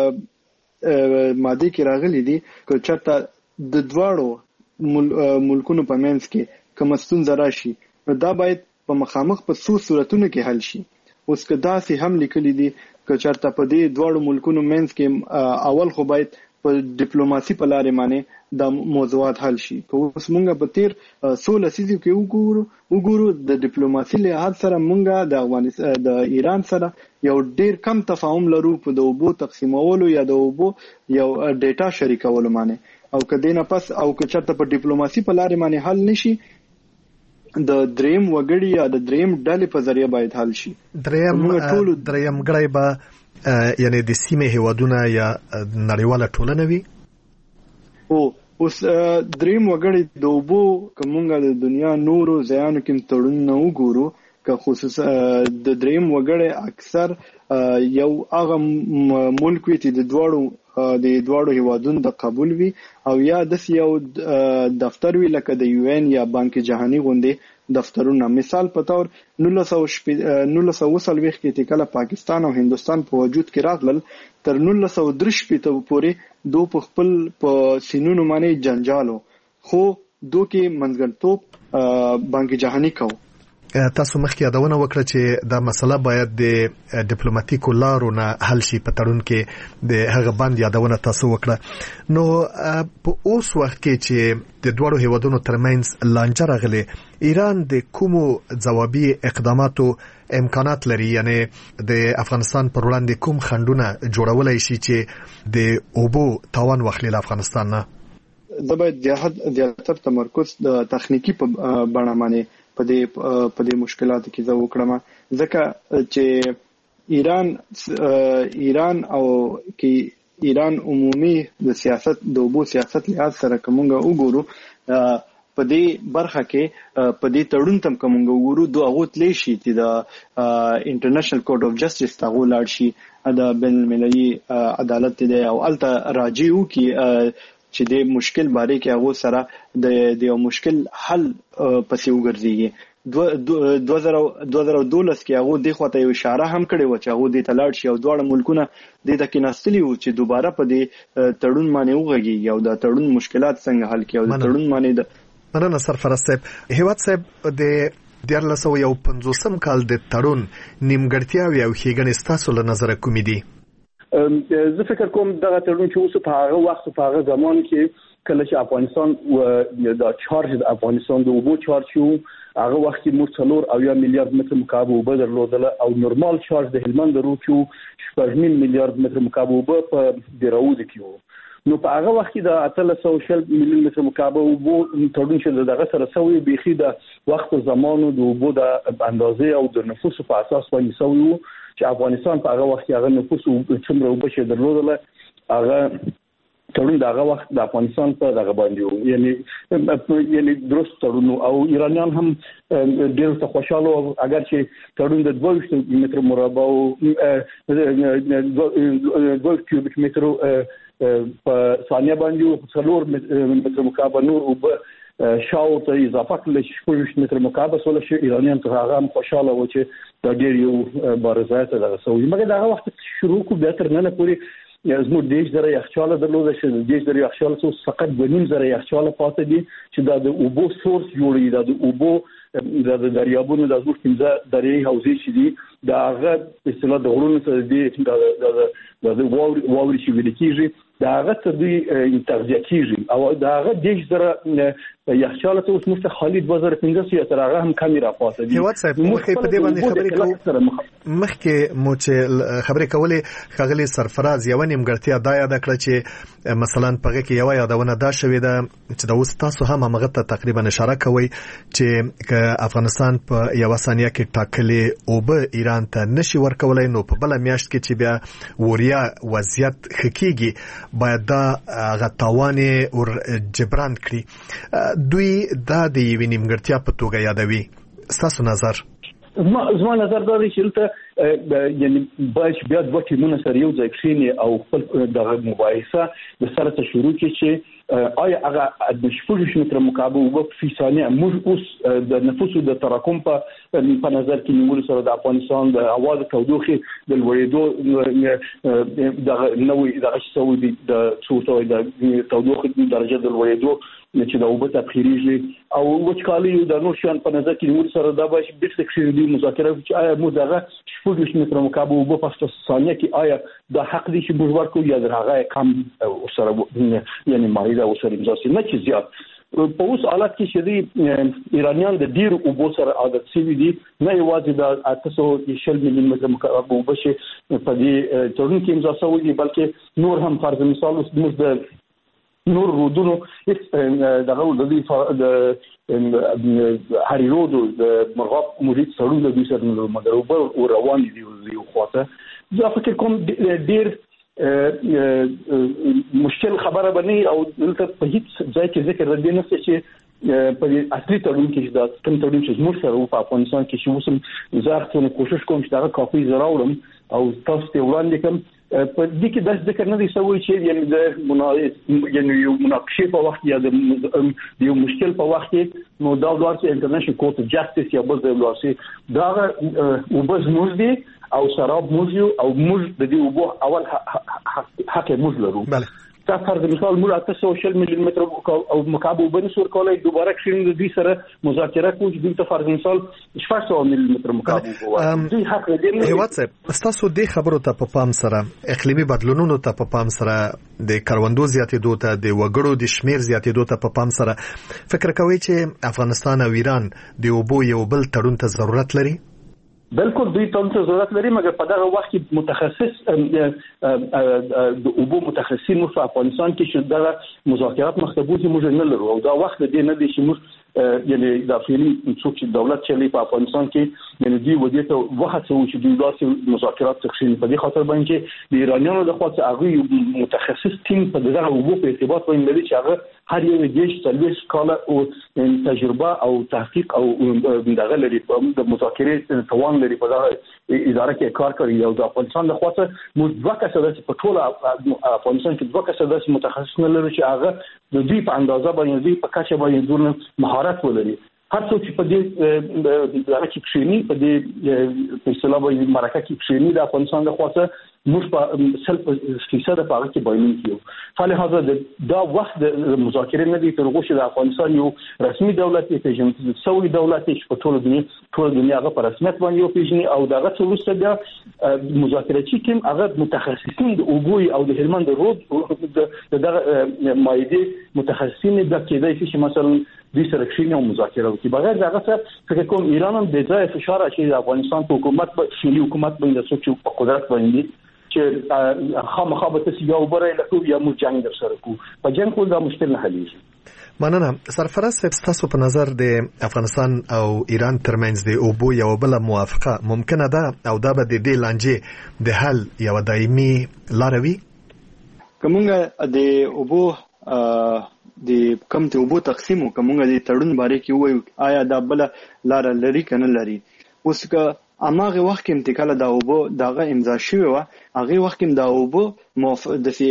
ماده کې راغلي دي چې چرته د دواړو ملکونو په منځ کې کوم ستونزه راشي دا باید په مخامخ په څو صورتونو کې حل شي. اوس که داسې هم لیکلي دي که چرته په دې دواړو ملکونو منځ کې اول خو باید په ډیپلوماسي په لارې باندې د موضوعات حل شي. که اوس مونږ په تیر 16 لسیزو کې وګورو د ډیپلوماسي لحاظ سره مونږ د ایران سره یو ډیر کم تفاهم لرو په د اوبو تقسیمولو یا د اوبو یو ډیټا شریکولو باندې. او که دینه پس او که چرته په ډیپلوماسي په لارې باندې حل نشي د دریم وګړي یا د دریم ډلې په ذریعہ باید حل شي. دریم غړي به یعنی د سیمې هیوادونه یا نړیواله ټولنه وي. اوس دریم وګړي د اوبو کومه د دنیا نورو ځایانو کې تړون نه وګورو که خصوصا د دریم وګړي اکثر یو هغه ملک وي چې د دواړو هیوادونو د قبول وي او یا د یو دفتر وی لکه د یو ان یا بانک جهانی غونډې دفترونه. مثال په تور 1940 کې کله پاکستان او هندستان په وجود کې راغلل تر 1930 پورې دو په خپل په سینونو باندې جنجالو خو دو کې منځګړتوب بانک جهانی کو. تاسو مخکې یادونه وکړه چې دا مسله باید د ډیپلوماټیکو لارو نه حل شي. په تړون کې د هغه باندې یادونه تاسو وکړه. نو په اوس وخت کې چې د دوړو هیوادونو ترمنځ لانجه راغلي ایران د کومو ځوابي اقداماتو امکانات لري، یعنی د افغانستان پر وړاندې کوم خنډونه جوړولای شي چې د اوبو تاوان واخلي له افغانستان نه؟ دا باید زیاتر تمرکز د تخنیکی په بڼه باندې په دې مشکلاتو کې زه وکړم ځکه چې ایران عمومي د سیاست د اوبو سیاست لحاظ سره کومه وګورو په دې برخه کې په دې تړون تم کومه وګورو دوه غوت لشي چې د انټرنیشنل کورټ اف جسټس تاغو لاړ شي د بین المللي عدالت دی او الته راجیو کې چې د مشکل باره کې هغه سره د یو مشکل حل پسې وګرځي. 2012 کې هغه د خواته یو اشاره هم کړې و چې هغه د تلاړ شي او دواړه ملکونه د دکې نستلی و چې دوباره په دې تړون باندې وغږي او د تړون مشکلات څنګه حل کړي او د تړون باندې مننه سرفراز صاحب. هیواد صاحب د 1950 کال د تړون نیمګړتیاوې او ښېګڼې ستاسو له نظره کومې دي؟ زه فکر کوم دغه تړون چې اوس په هغه وخت په هغه زمان کې کله چې افغانستان د چارج د افغانستان د اوبو چارج شو هغه وخت کې موږ 4 میلیارډ متر مکعب اوبه درلودله او نورمال چارج د هلمند درو کې 8 میلیارډ متر مکعب اوبه په دراود کې وو. نو په هغه وخت کې د 300 میلیون متر مکعب اوبو تړون چې دغه سره سوی بيخي د وخت زمانو د اوبو د اندازې او د نفوس په اساس باندې سوی وو چې افغانستان په هغه وخت کې هغه نفوس څومره اوبه چې درلودله هغه تړون دغه وخت د افغانستان په دغه باندې وو یعنی درست تړون او ایرانیان هم ډېر څه خوشاله اگر چې تړون د 22 متر مربع او 2 کیوبیک متر په ثانیه باندې 4 متر مکعب نور اوبه شاو ته اضافه کړل چې 4 متر مکعب سول شي. ایرانیان ته هغه خوشاله و چې دا ډېر یو بارزایت دغه سوي مګر دغه وخت شروع کو به تر نه پورې زموږ دیش دره یخچاله درلوده چې دیش دره یخچاله څو فقط 2.5 زره یخچاله پاتې دي چې دا د اوبو سورس جوړي دا د اوبو د دریابونو د زموږ 15 درې حوزې چې دي دا هغه په اصطلاح د غرونو سره دي د واوري چې ویل کېږي دا هغه ته دوی تغذیه کیږي او دا هغه دیش سره یخچال ته اوس مست خالي 2015 تر هغه هم کمی را پاتې دي. هیواد صاحب مخکې په دې باندې خبرې کوو، مخکې مو چې خبرې کولې ښاغلي سرفراز یو نیمګړتیا دا یاد کړه چې مثلا په کې یو یادونه دا شوې ده چې د اوس تاسو هم هغه ته تقریبا اشاره کوي چې افغانستان په یو ثانیه کې ټاکلې او به ایران ته نشي ورکولای، نو په بل میاشت کې چې بیا وریا وضعیت خکېږي باید دا غتاوانه او جبران کړي. دوی دا د یوې نیمګړتیا په توګه یادوي. ستاسو نظر؟ زما نظر دا دی چې یعنی باید بیا دوه ټیمونه سره یو ځای کښیني او خپل دغه مباحثه د سره ته شروع کړي چې آیا هغه د شپږ متره مکعب اوبه فی ثانیه موږ اوس د نفوسو د تراکم په نظر کې نیولو سره د افغانستان د هوا د تودوخې د لوړېدو دغه نوې دغه څه سوي دي د څو د تودوخې درجه د لوړېدو چې د اوبه تبخیریږي او وچکالي د نور شان په نظر کې نیولو سره دا به بیرته کښیني مذاکره چې آیا موږ دغه 4 متره مکعب اوبه په ثانیه کې آیا دا حق دي چې موږ ورکو یا درغه کم سره یعنی مایده او سره امضا سي نه چې زیات په اوس حالت کې چې دی ایرانیان د ډیر اوبو سره عادت شوي دي، نه یوازې د 800 ملي متره مکعب اوبه چې په دې تړون کې امضا شوی دي بلکې نور هم فرض مثال موږ د نور رودونو دغه د هریرود د مرغاب موجود سړو د دوی سره مګر او روان دي یو خواته. زه فکر کوم ډیر مشکل خبره بنئ او دلته په هیڅ ځای کې ذکر ردی نه چې په اصلي تړون کې دا کوم تړون چې موږ سره په افغانستان کې چې اوسم زه اخته کوشش کوم چې دا کاپي زراوړم او تاسو ته وړاندې کوم په دې کې د ذکر نه دی سوي چې یعنی د یو مناقشه په وخت یا د یو مشکل په وخت کې نو دا ورته انټرنیشنل کورټ اف جاستس یا بل ځای ورسي دا وبز موږ دي او سراب موږ او موږ د دې وبو اول حق موږ لرو. بله تا فرض مثال موږ 800 ملي متر او مکعب وبني سور کولای دوباره کښین د دې سره مذاکره کوو چې دوی ته فرض مثال 400 ملي متر مکعب وبني دوی حق لري. هیواد صاحب تاسو د خبرو ته په پام سره اقلیمي بدلونونو ته په پام سره د کروندو زیاتېدو ته د وګړو د شمیر زیاتېدو ته په پام سره فکر کوي چې افغانستان او ایران د اوبو یو بل تړون ته ضرورت لري؟ بالکل دوی ته ضرورت لري مګر په دغه وخت کې متخصص د اوبو متخصصین په افغانستان کې چې دغه مذاکرات مخبوزي موږ نه لرو او دا وخت دې نه دی چې موږ یعنی د فعلی څوک چې دولت چلی په افغانستان کې یعنی دی ودی ته وخت سوي چې دوی داسې مذاکرات تخشین په دې خاطر باندې د ایرانیانو د خاطر هغه متخصص ټیم په دغه اوبو په ارتباط باندې لري چې هغه هر یو دیش تلويش کاله او تجربه او تحقیق او دغه لري د مذاکرې توان لري په دغه اداره کې کار کوي او د افغانستان د خاطر موږ دوه کسان په ټول افغانستان کې دوه کسان متخصص نه لري چې هغه د دې په اندازه باندې دوی په کچه باندې دونه مهارت ولري. هر څوک چې په دې دغه کې کښینی په دې په اصطلاح باندې مرکه کې کښینی د افغانستان د خاطر موږ په 100% په هغه کې باندې کیو. فلهذا دا وخت د مذاکرې نه دي تر هغه چې د افغانستان یو رسمي دولت یې پیژني سوي دولت چې په ټول دنیا هغه په رسمیت باندې یو پیژني او دغه څه وروسته د مذاکرې چې کوم هغه متخصصین د اوبو او د هلمند رود دغه مایده متخصصین د کېدای شي مثلا د سره کښینی او مذاکره وکړي. بغیر دغه څه فکر کوم ایران هم د ځای فشار چې د افغانستان په حکومت په شلی حکومت باندې څوک په قدرت باندې چې خامخا به تاسو یو بره لکه یا مو جنگ در سره کو په جنگ کول دا مشکل نه حلیږي. مننه. سرفراز صاحب تاسو په نظر د افغانستان او ایران ترمنځ د اوبو یو بل موافقه ممکنه ده او دا به د دې لانجې د حل یو دایمي لار وي؟ کومه د اوبو د کم ته اوبو تقسیم کومه د تړون باره کې وایو آیا دا بل لار لري کنه لري؟ اوس که اماغه وخت کې انتقال دا اوبو دغه امضا شوی و هغه وخت کې دا اوبو د سي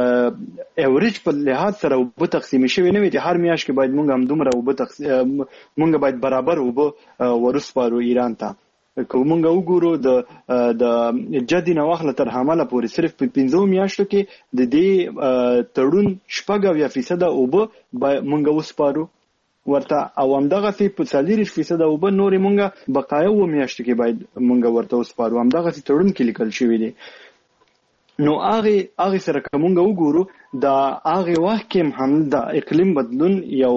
اوریج په لحاظ سره اوبو تقسیم شوی نه وي چې هر میاش کې باید مونږ هم دومره اوبو مونږ باید برابر اوبو ورسپارو ایران ته. کومنګ وګورو د جدي نواخله تر حمله پورې صرف په 15 میاشتو کې د دې تړون 4% اوبو مونږ وسپارو ورته او همدغه په 40% اوبو نورې مونږ بقایو میاشتو کې باید مونږ ورته وسپارو. همدغه تړون کې لیکل شوی دی. نو هغه سره کومه وګورو دا هغه وخت کې هم د اقلیم بدلون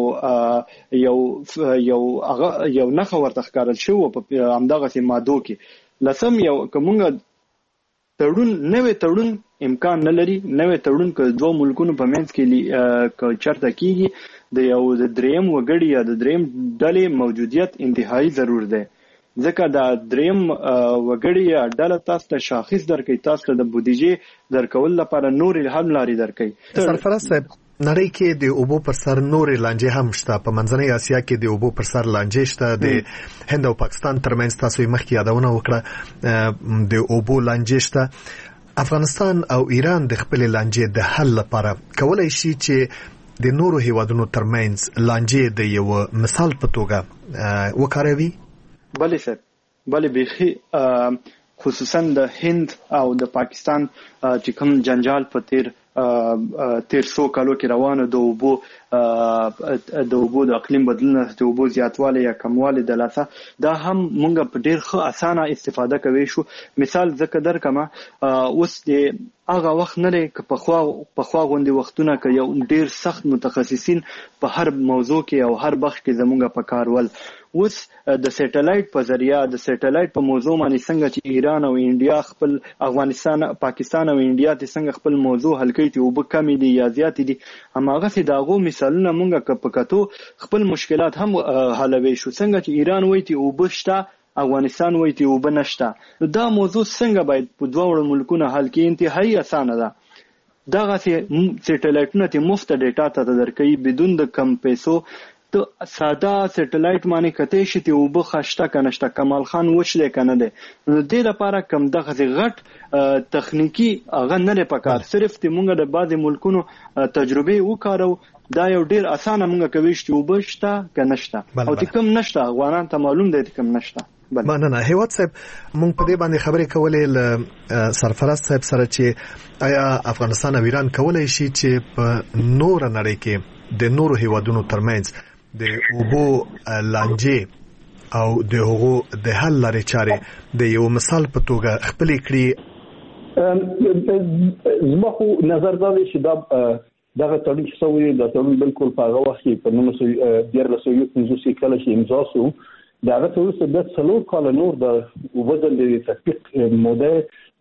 یو نخ ورته ښکارل شو په همدغه مادو کې لسم یو کومه نوې تړون امکان نه لري. نوې تړون که دوه ملکونو په منځ کې چرته کیږي د یو د دریم وګړي یا د دریم ډلې موجودیت انتهایی ضرور دی، ځکه دا دریم وګړي یا ډله تاسو ته شاخص درکوي، تاسو ته د بودیجې درکول لپاره نورې هم لارې درکوي. سرفراز صاحب، نړۍ کې د اوبو پر سر نورې لانجې هم شته. په منځنۍ اسیا کې د اوبو پر سر لانجې شته، د هند او پاکستان ترمنځ تاسو یې مخکې یادونه وکړه د اوبو لانجې شته. افغانستان او ایران د خپل لانجې د حل لپاره کولای شي چې د نورو هیوادونو ترمنځ لانجې د یو مثال په توګه وکاروي. بله سر، بله بیخي خصوصا د هند او د پاکستان چې کوم جنجال په تیر 100 کالو کې روانه د اوبو د اقلیم بدلون، د اوبو زیاتوالی یا کموالی د لاسه، دا هم مونږ په ډیر ښه اسانه استفاده کوي شو. مثال ذکر درکمه، اوس د هغه وخت نه لري که په خوا غوندي وختونه که یو ډیر سخت متخصصین په هر موضوع کې او هر بخش کې زمونږ په کار ول. اوس د سټلایټ په ذریعہ د سټلایټ په موضوع باندې څنګه چې ایران او انډیا خپل افغانستان، پاکستان او انډیا ته څنګه خپل موضوع حل کوي چې وب کمی دي یا زیات دي، هماغه سي داغو مثالونه مونږه په کتو خپل مشکلات هم حلوي شو. څنګه چې ایران وایي چې وب شته، افغانستان وایي چې وب نشته، دا موضوع څنګه باید په دوه ملکونو حل کې انتهایی اسانه ده. دغه سټلایټونه ته مفت ډیټا ته درکې بدون د کم پیسو. تو ساده سټلایټ باندې کته شي ته وب خشته کنهشته کمال خان وشله کنه ده. نو د دې لپاره کم دغه غټ تخنیکی هغه نه پکار، صرف ته مونږ د بعض ملکونو تجربه وکړو. دا یو ډیر اسانه مونږ کوي چې وب شته کنهشته او ته کم نشته، افغانان ته معلوم دی کم نشته. مننه هیواد صاحب، مونږ په دې باندې خبرې کولې ل سرفراز صاحب سره چې آیا افغانستان او ایران کولای شي چې په نور نړۍ کې د نورو هیوادونو ترمنځ د اوبو لانجې او د هغو د حل لارې چارې د یو مثال په توګه خپل کړي. زما خو نظر دا دی چې دغه تړون چې سوی د تړون بالکل په هغه وخت کې په 1950 کال چې امضا شو، دغه تړون د 4 کال نور د وبدل د تطبیق موده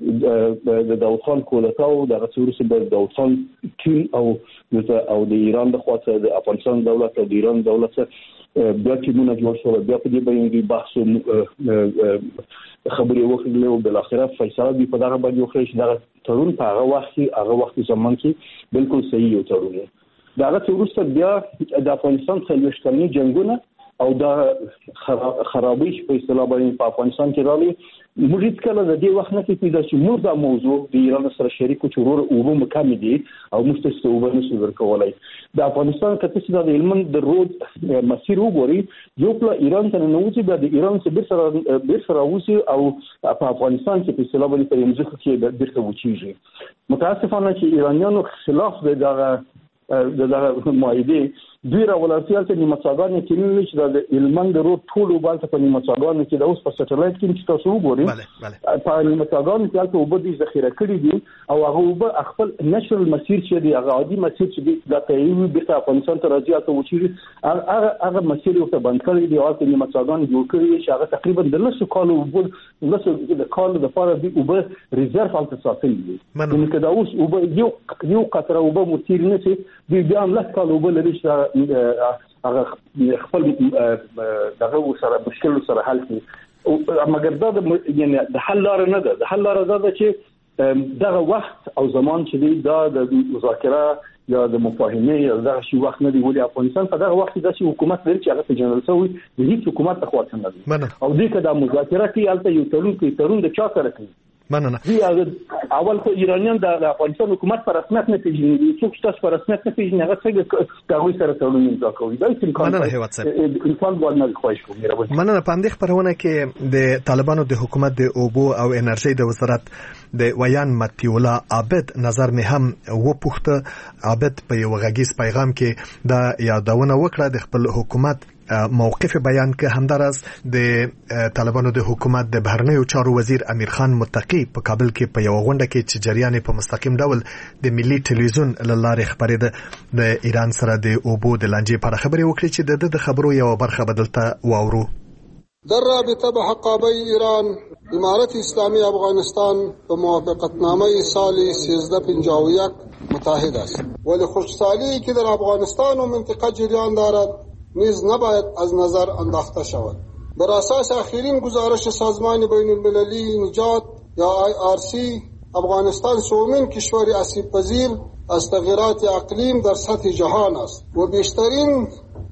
د داود خان کولتاو دغه تړون د داود خان ټیم او د ایران د خواته د افغانستان دولت او د ایران دولت بیا ټیمونه جوړ شول، بیا په دې باندې بحث خبرې وکړلې او بل اخره فیصله دی په دغه باندې وکړه چې دغه تړون په هغه وخت زمان کې بالکل صحیح یو تړون دی. دغه تړون بیا د افغانستان څلوېښت کلنی جنگونه او دا خرابې په اصطلاح باندې په افغانستان کې راغلي. موږ هیڅ کله د دې وخت نه کېږي چې موږ دا موضوع د ایران سره شریک او چې اوبه مکم دي او موږ ته اوبه نشو ورکولای. د افغانستان کته چې د علم د رود مسیر وګوري، یو پلا ایران ته نه وځي، د ایران څخه بیر سره وځي او په افغانستان کې په اصطلاح باندې په یمځخه کې بیرته وچیږي. متاسفانه چې ایرانیانو خلاف دغه معاهده دوی راولاتیال ته نیمڅاګانې کېنل چې د علمن د رود ټول وبالته په نیمڅاګانو کې د اوس په سټلایټ کې چې تاسو وګورئ په نیمڅاګانو کې تاسو وبدي ذخیره کړی دي او هغه وب خپل نېشنل مسیر چې دی، هغه عادي مسیر چې دی د تایید د افغانستان ته راځي او چې هغه مسیر یو ته بند کړی دی او د نیمڅاګانو جوړ کړی چې هغه تقریبا د 200 کال وب د کال د لپاره دی وب ریزرف الته ساتل دي. نو کدا اوس وب یو قطره وب مسیر نه چې دی بیا هم لږ کال وب لري چې هغه خپل دغه سره مشکل سره حل کړي. مګر دا یعنی د حل لار نه ده. د حل لار دا ده چې دغه وخت او زمان چې دی دا د مذاکره یا د مفاهمه یا دغه شی وخت نه دی. ولې افغانستان په دغه وخت کې د حکومت لري چې هغه جنرال سوی د هیڅ حکومت په خوا څنګه دی او دې کدا مذاکره کې البته یو تړون د چا سره کوي. مننه. اول خو ایرانیان د افغانستان حکومت پر رسمیت نه پیژني، څوک چې پر رسمیت نه پیژني هغه څنګه دغه سره تړون امضا کوي. دا امکان باندې خواهش کوم. مننه. په دې خبرونه کې د طالبانو د حکومت د اوبو او انرژي د وزارت د ویان متیولا عابد نظر مې هم وپوښته. عابد په یو غږیز پیغام کې دا یادونه وکړه د خپل حکومت موقف بیان که همدارس د طالبانو د حکومت د بهرنیو چارو وزیر امیر خان متقی په کابل کې په یو غونډه کې چې جریان په مستقیم ډول د ملي ټلویزیون لاره خبرېده د ایران سره د اوبو د لانجې په اړه خبرې وکړي چې د خبرو یو برخه بدلته واورو. در رابطه به حقابه ایران امارت اسلامی افغانستان به موافقتنامه سال 1351 متحد است ولی خوشحالی که در افغانستان و منطقه جریان دارد نیز نباید از نظر انداخته شود. بر اساس آخرین گزارش سازمان بین المللی نجات یا IRC افغانستان سومین کشور آسیب پذیر از تغییرات اقلیم در سطح جهان است و بیشترین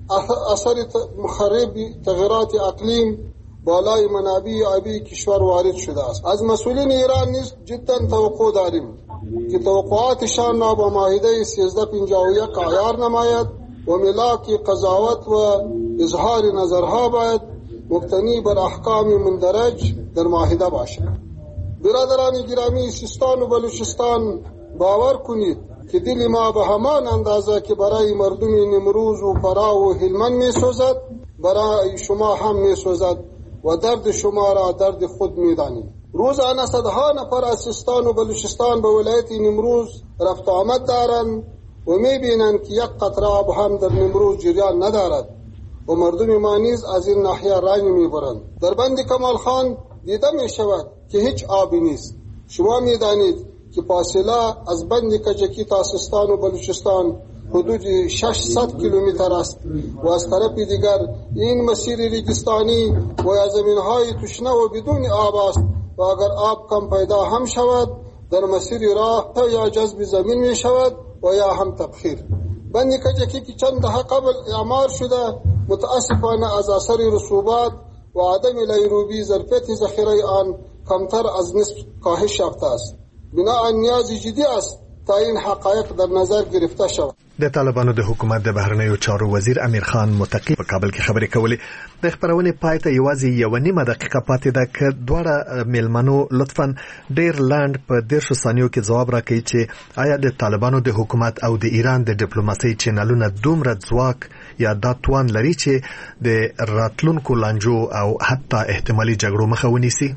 اثر مخرب تغییرات اقلیم بالای منابع آبی کشور وارد شده است. از مسئولین ایران نیز جدا توقع داریم که توقعاتشان را با معاهده 1351 عیار نماید و ملاک قضاوت و اظهار نظرها باید مبتنی بر احکام مندرج در معاهده باشد. برادران گرامی سیستان و بلوچستان باور کنید که دل ما به همان اندازه که برای مردم نمروز و فرا و هلمند می سوزد برای شما هم می سوزد و درد شما را درد خود می دانید. روزانه صدها نفر از سیستان و بلوچستان به ولایت نمروز رفت آمد دارند و می بینند که یک قطره آب هم در نمروز جریان ندارد و مردم ما نیز از این ناحیه رنج می برند. در بند کمال خان دیده می شود که هیچ آبی نیست. شما می دانید که فاصله از بند کجکی تا سیستان و بلوچستان حدود 600 کیلومتر است و از طرف دیگر این مسیر ریگستانی و یا زمینهای تشنه و بدون آب است و اگر آب کم پیدا هم شود در مسیر راه یا جذب زمین می شود و یا هم تبخیر. بند کجکی که چند دهه قبل اعمار شده متاسفانه از اثر رسوبات و عدم لیروبی ظرفیت ذخیره آن کمتر از نصف کاهش یافته است. بناء نیاز جدی است تا این حقایق در نظر گرفته شود. د طالبانو د حکومت د بهرنیو چارو وزیر امیر خان متقی په کابل کې خبرې کولې. د خبرونې پای ته یوازې یو نیمه دقیقه پاتې ده که دواړه میلمنو لطفاً ډیر لاند په 10 ثانیو کې ځواب راکړي چې آیا د طالبانو د حکومت او د ایران د ډیپلوماسۍ چینلونه دومره ځواک یا دا توان لري چې د راتلونکو لانجو او حتی احتمالي جګړو مخه ونیسي؟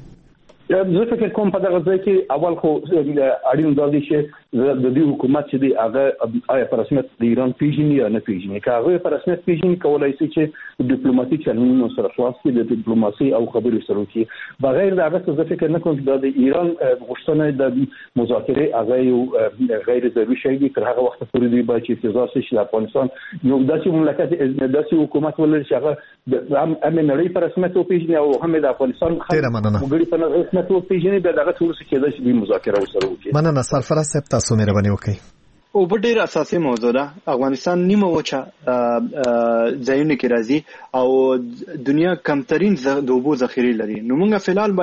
زه فکر کوم په دغه ځای کې اول خو اړین دا دی چې د دې حکومت چې دی هغه آیا په رسمیت د ایران پیژني یا نه پیژني. که هغه په رسمیت پیژني کولای شي چې ډیپلوماټیک چینلونو سره خلاص کړي د ډیپلوماسي او خبرو سره وکړي. بغیر د هغه څه زه فکر نه کوم چې د ایران غوښتنه د مذاکره هغه یو غیر ضروري شی دی. تر هغه وخت پورې دی باید چې انتظار شي چې افغانستان یو داسې مملکت داسې حکومت ولري چې هغه هم نړۍ په رسمیت وپیژني او هم د افغانستان وګړي په رسمیت وپیژني. بیا دغه ټول څه کېدای شي د مذاکره سره وکړي. مننه سرفراز صاحب، تاسو مهرباني وکړئ. او په ډیر اساسي موضوع ده. افغانستان نیمه وچه ځایونه کې راځي او دنیا کمترین د اوبو ذخیره لري. نو موږ فلال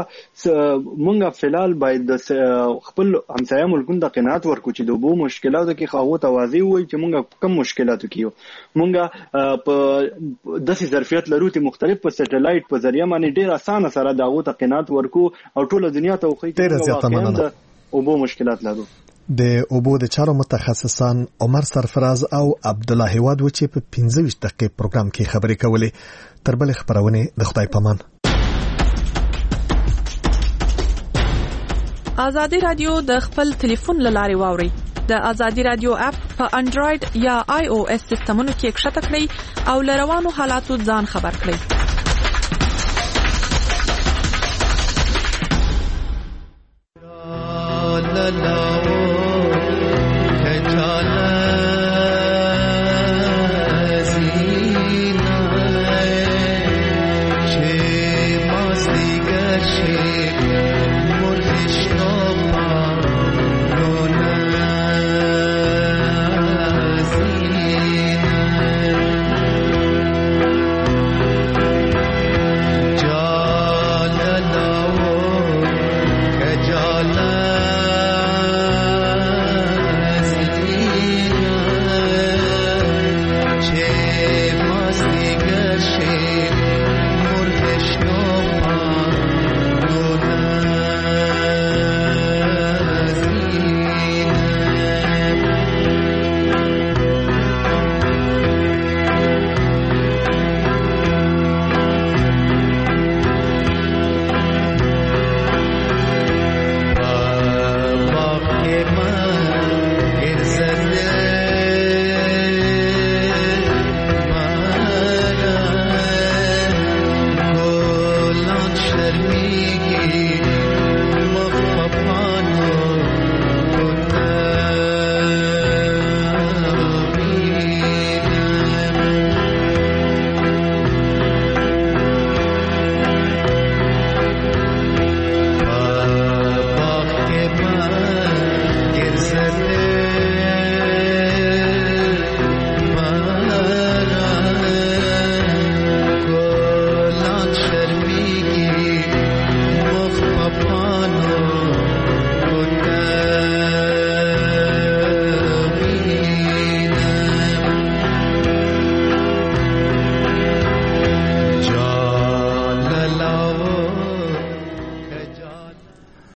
باید د خپل همسایه ملکونو د قناعت ورکو چې د اوبو مشکلاتو کې خواو توازی وي چې موږ کم مشکلاتو کې یو. موږ په داسې ظرفیت لرو چې مختلف په سټلایټ په ذریعہ باندې ډیر اسانه سره دغه ته قناعت ورکو او ټول دنیا ته وخی چې اوبو مشکلات لرو. د اوبو د چارو متخصصان عمر سرفراز او عبدالله هیواد و چې په 15 دقیقې پروګرام کې خبرې کولې. تر بل خبرونه د خدای پامان. ازادي رادیو د خپل ټلیفون لارې واوري. د ازادي رادیو اپ په انډراید یا آی او اس سیستمونو کې ښکته کړئ او لروانو حالاتو ځان خبر کړئ. She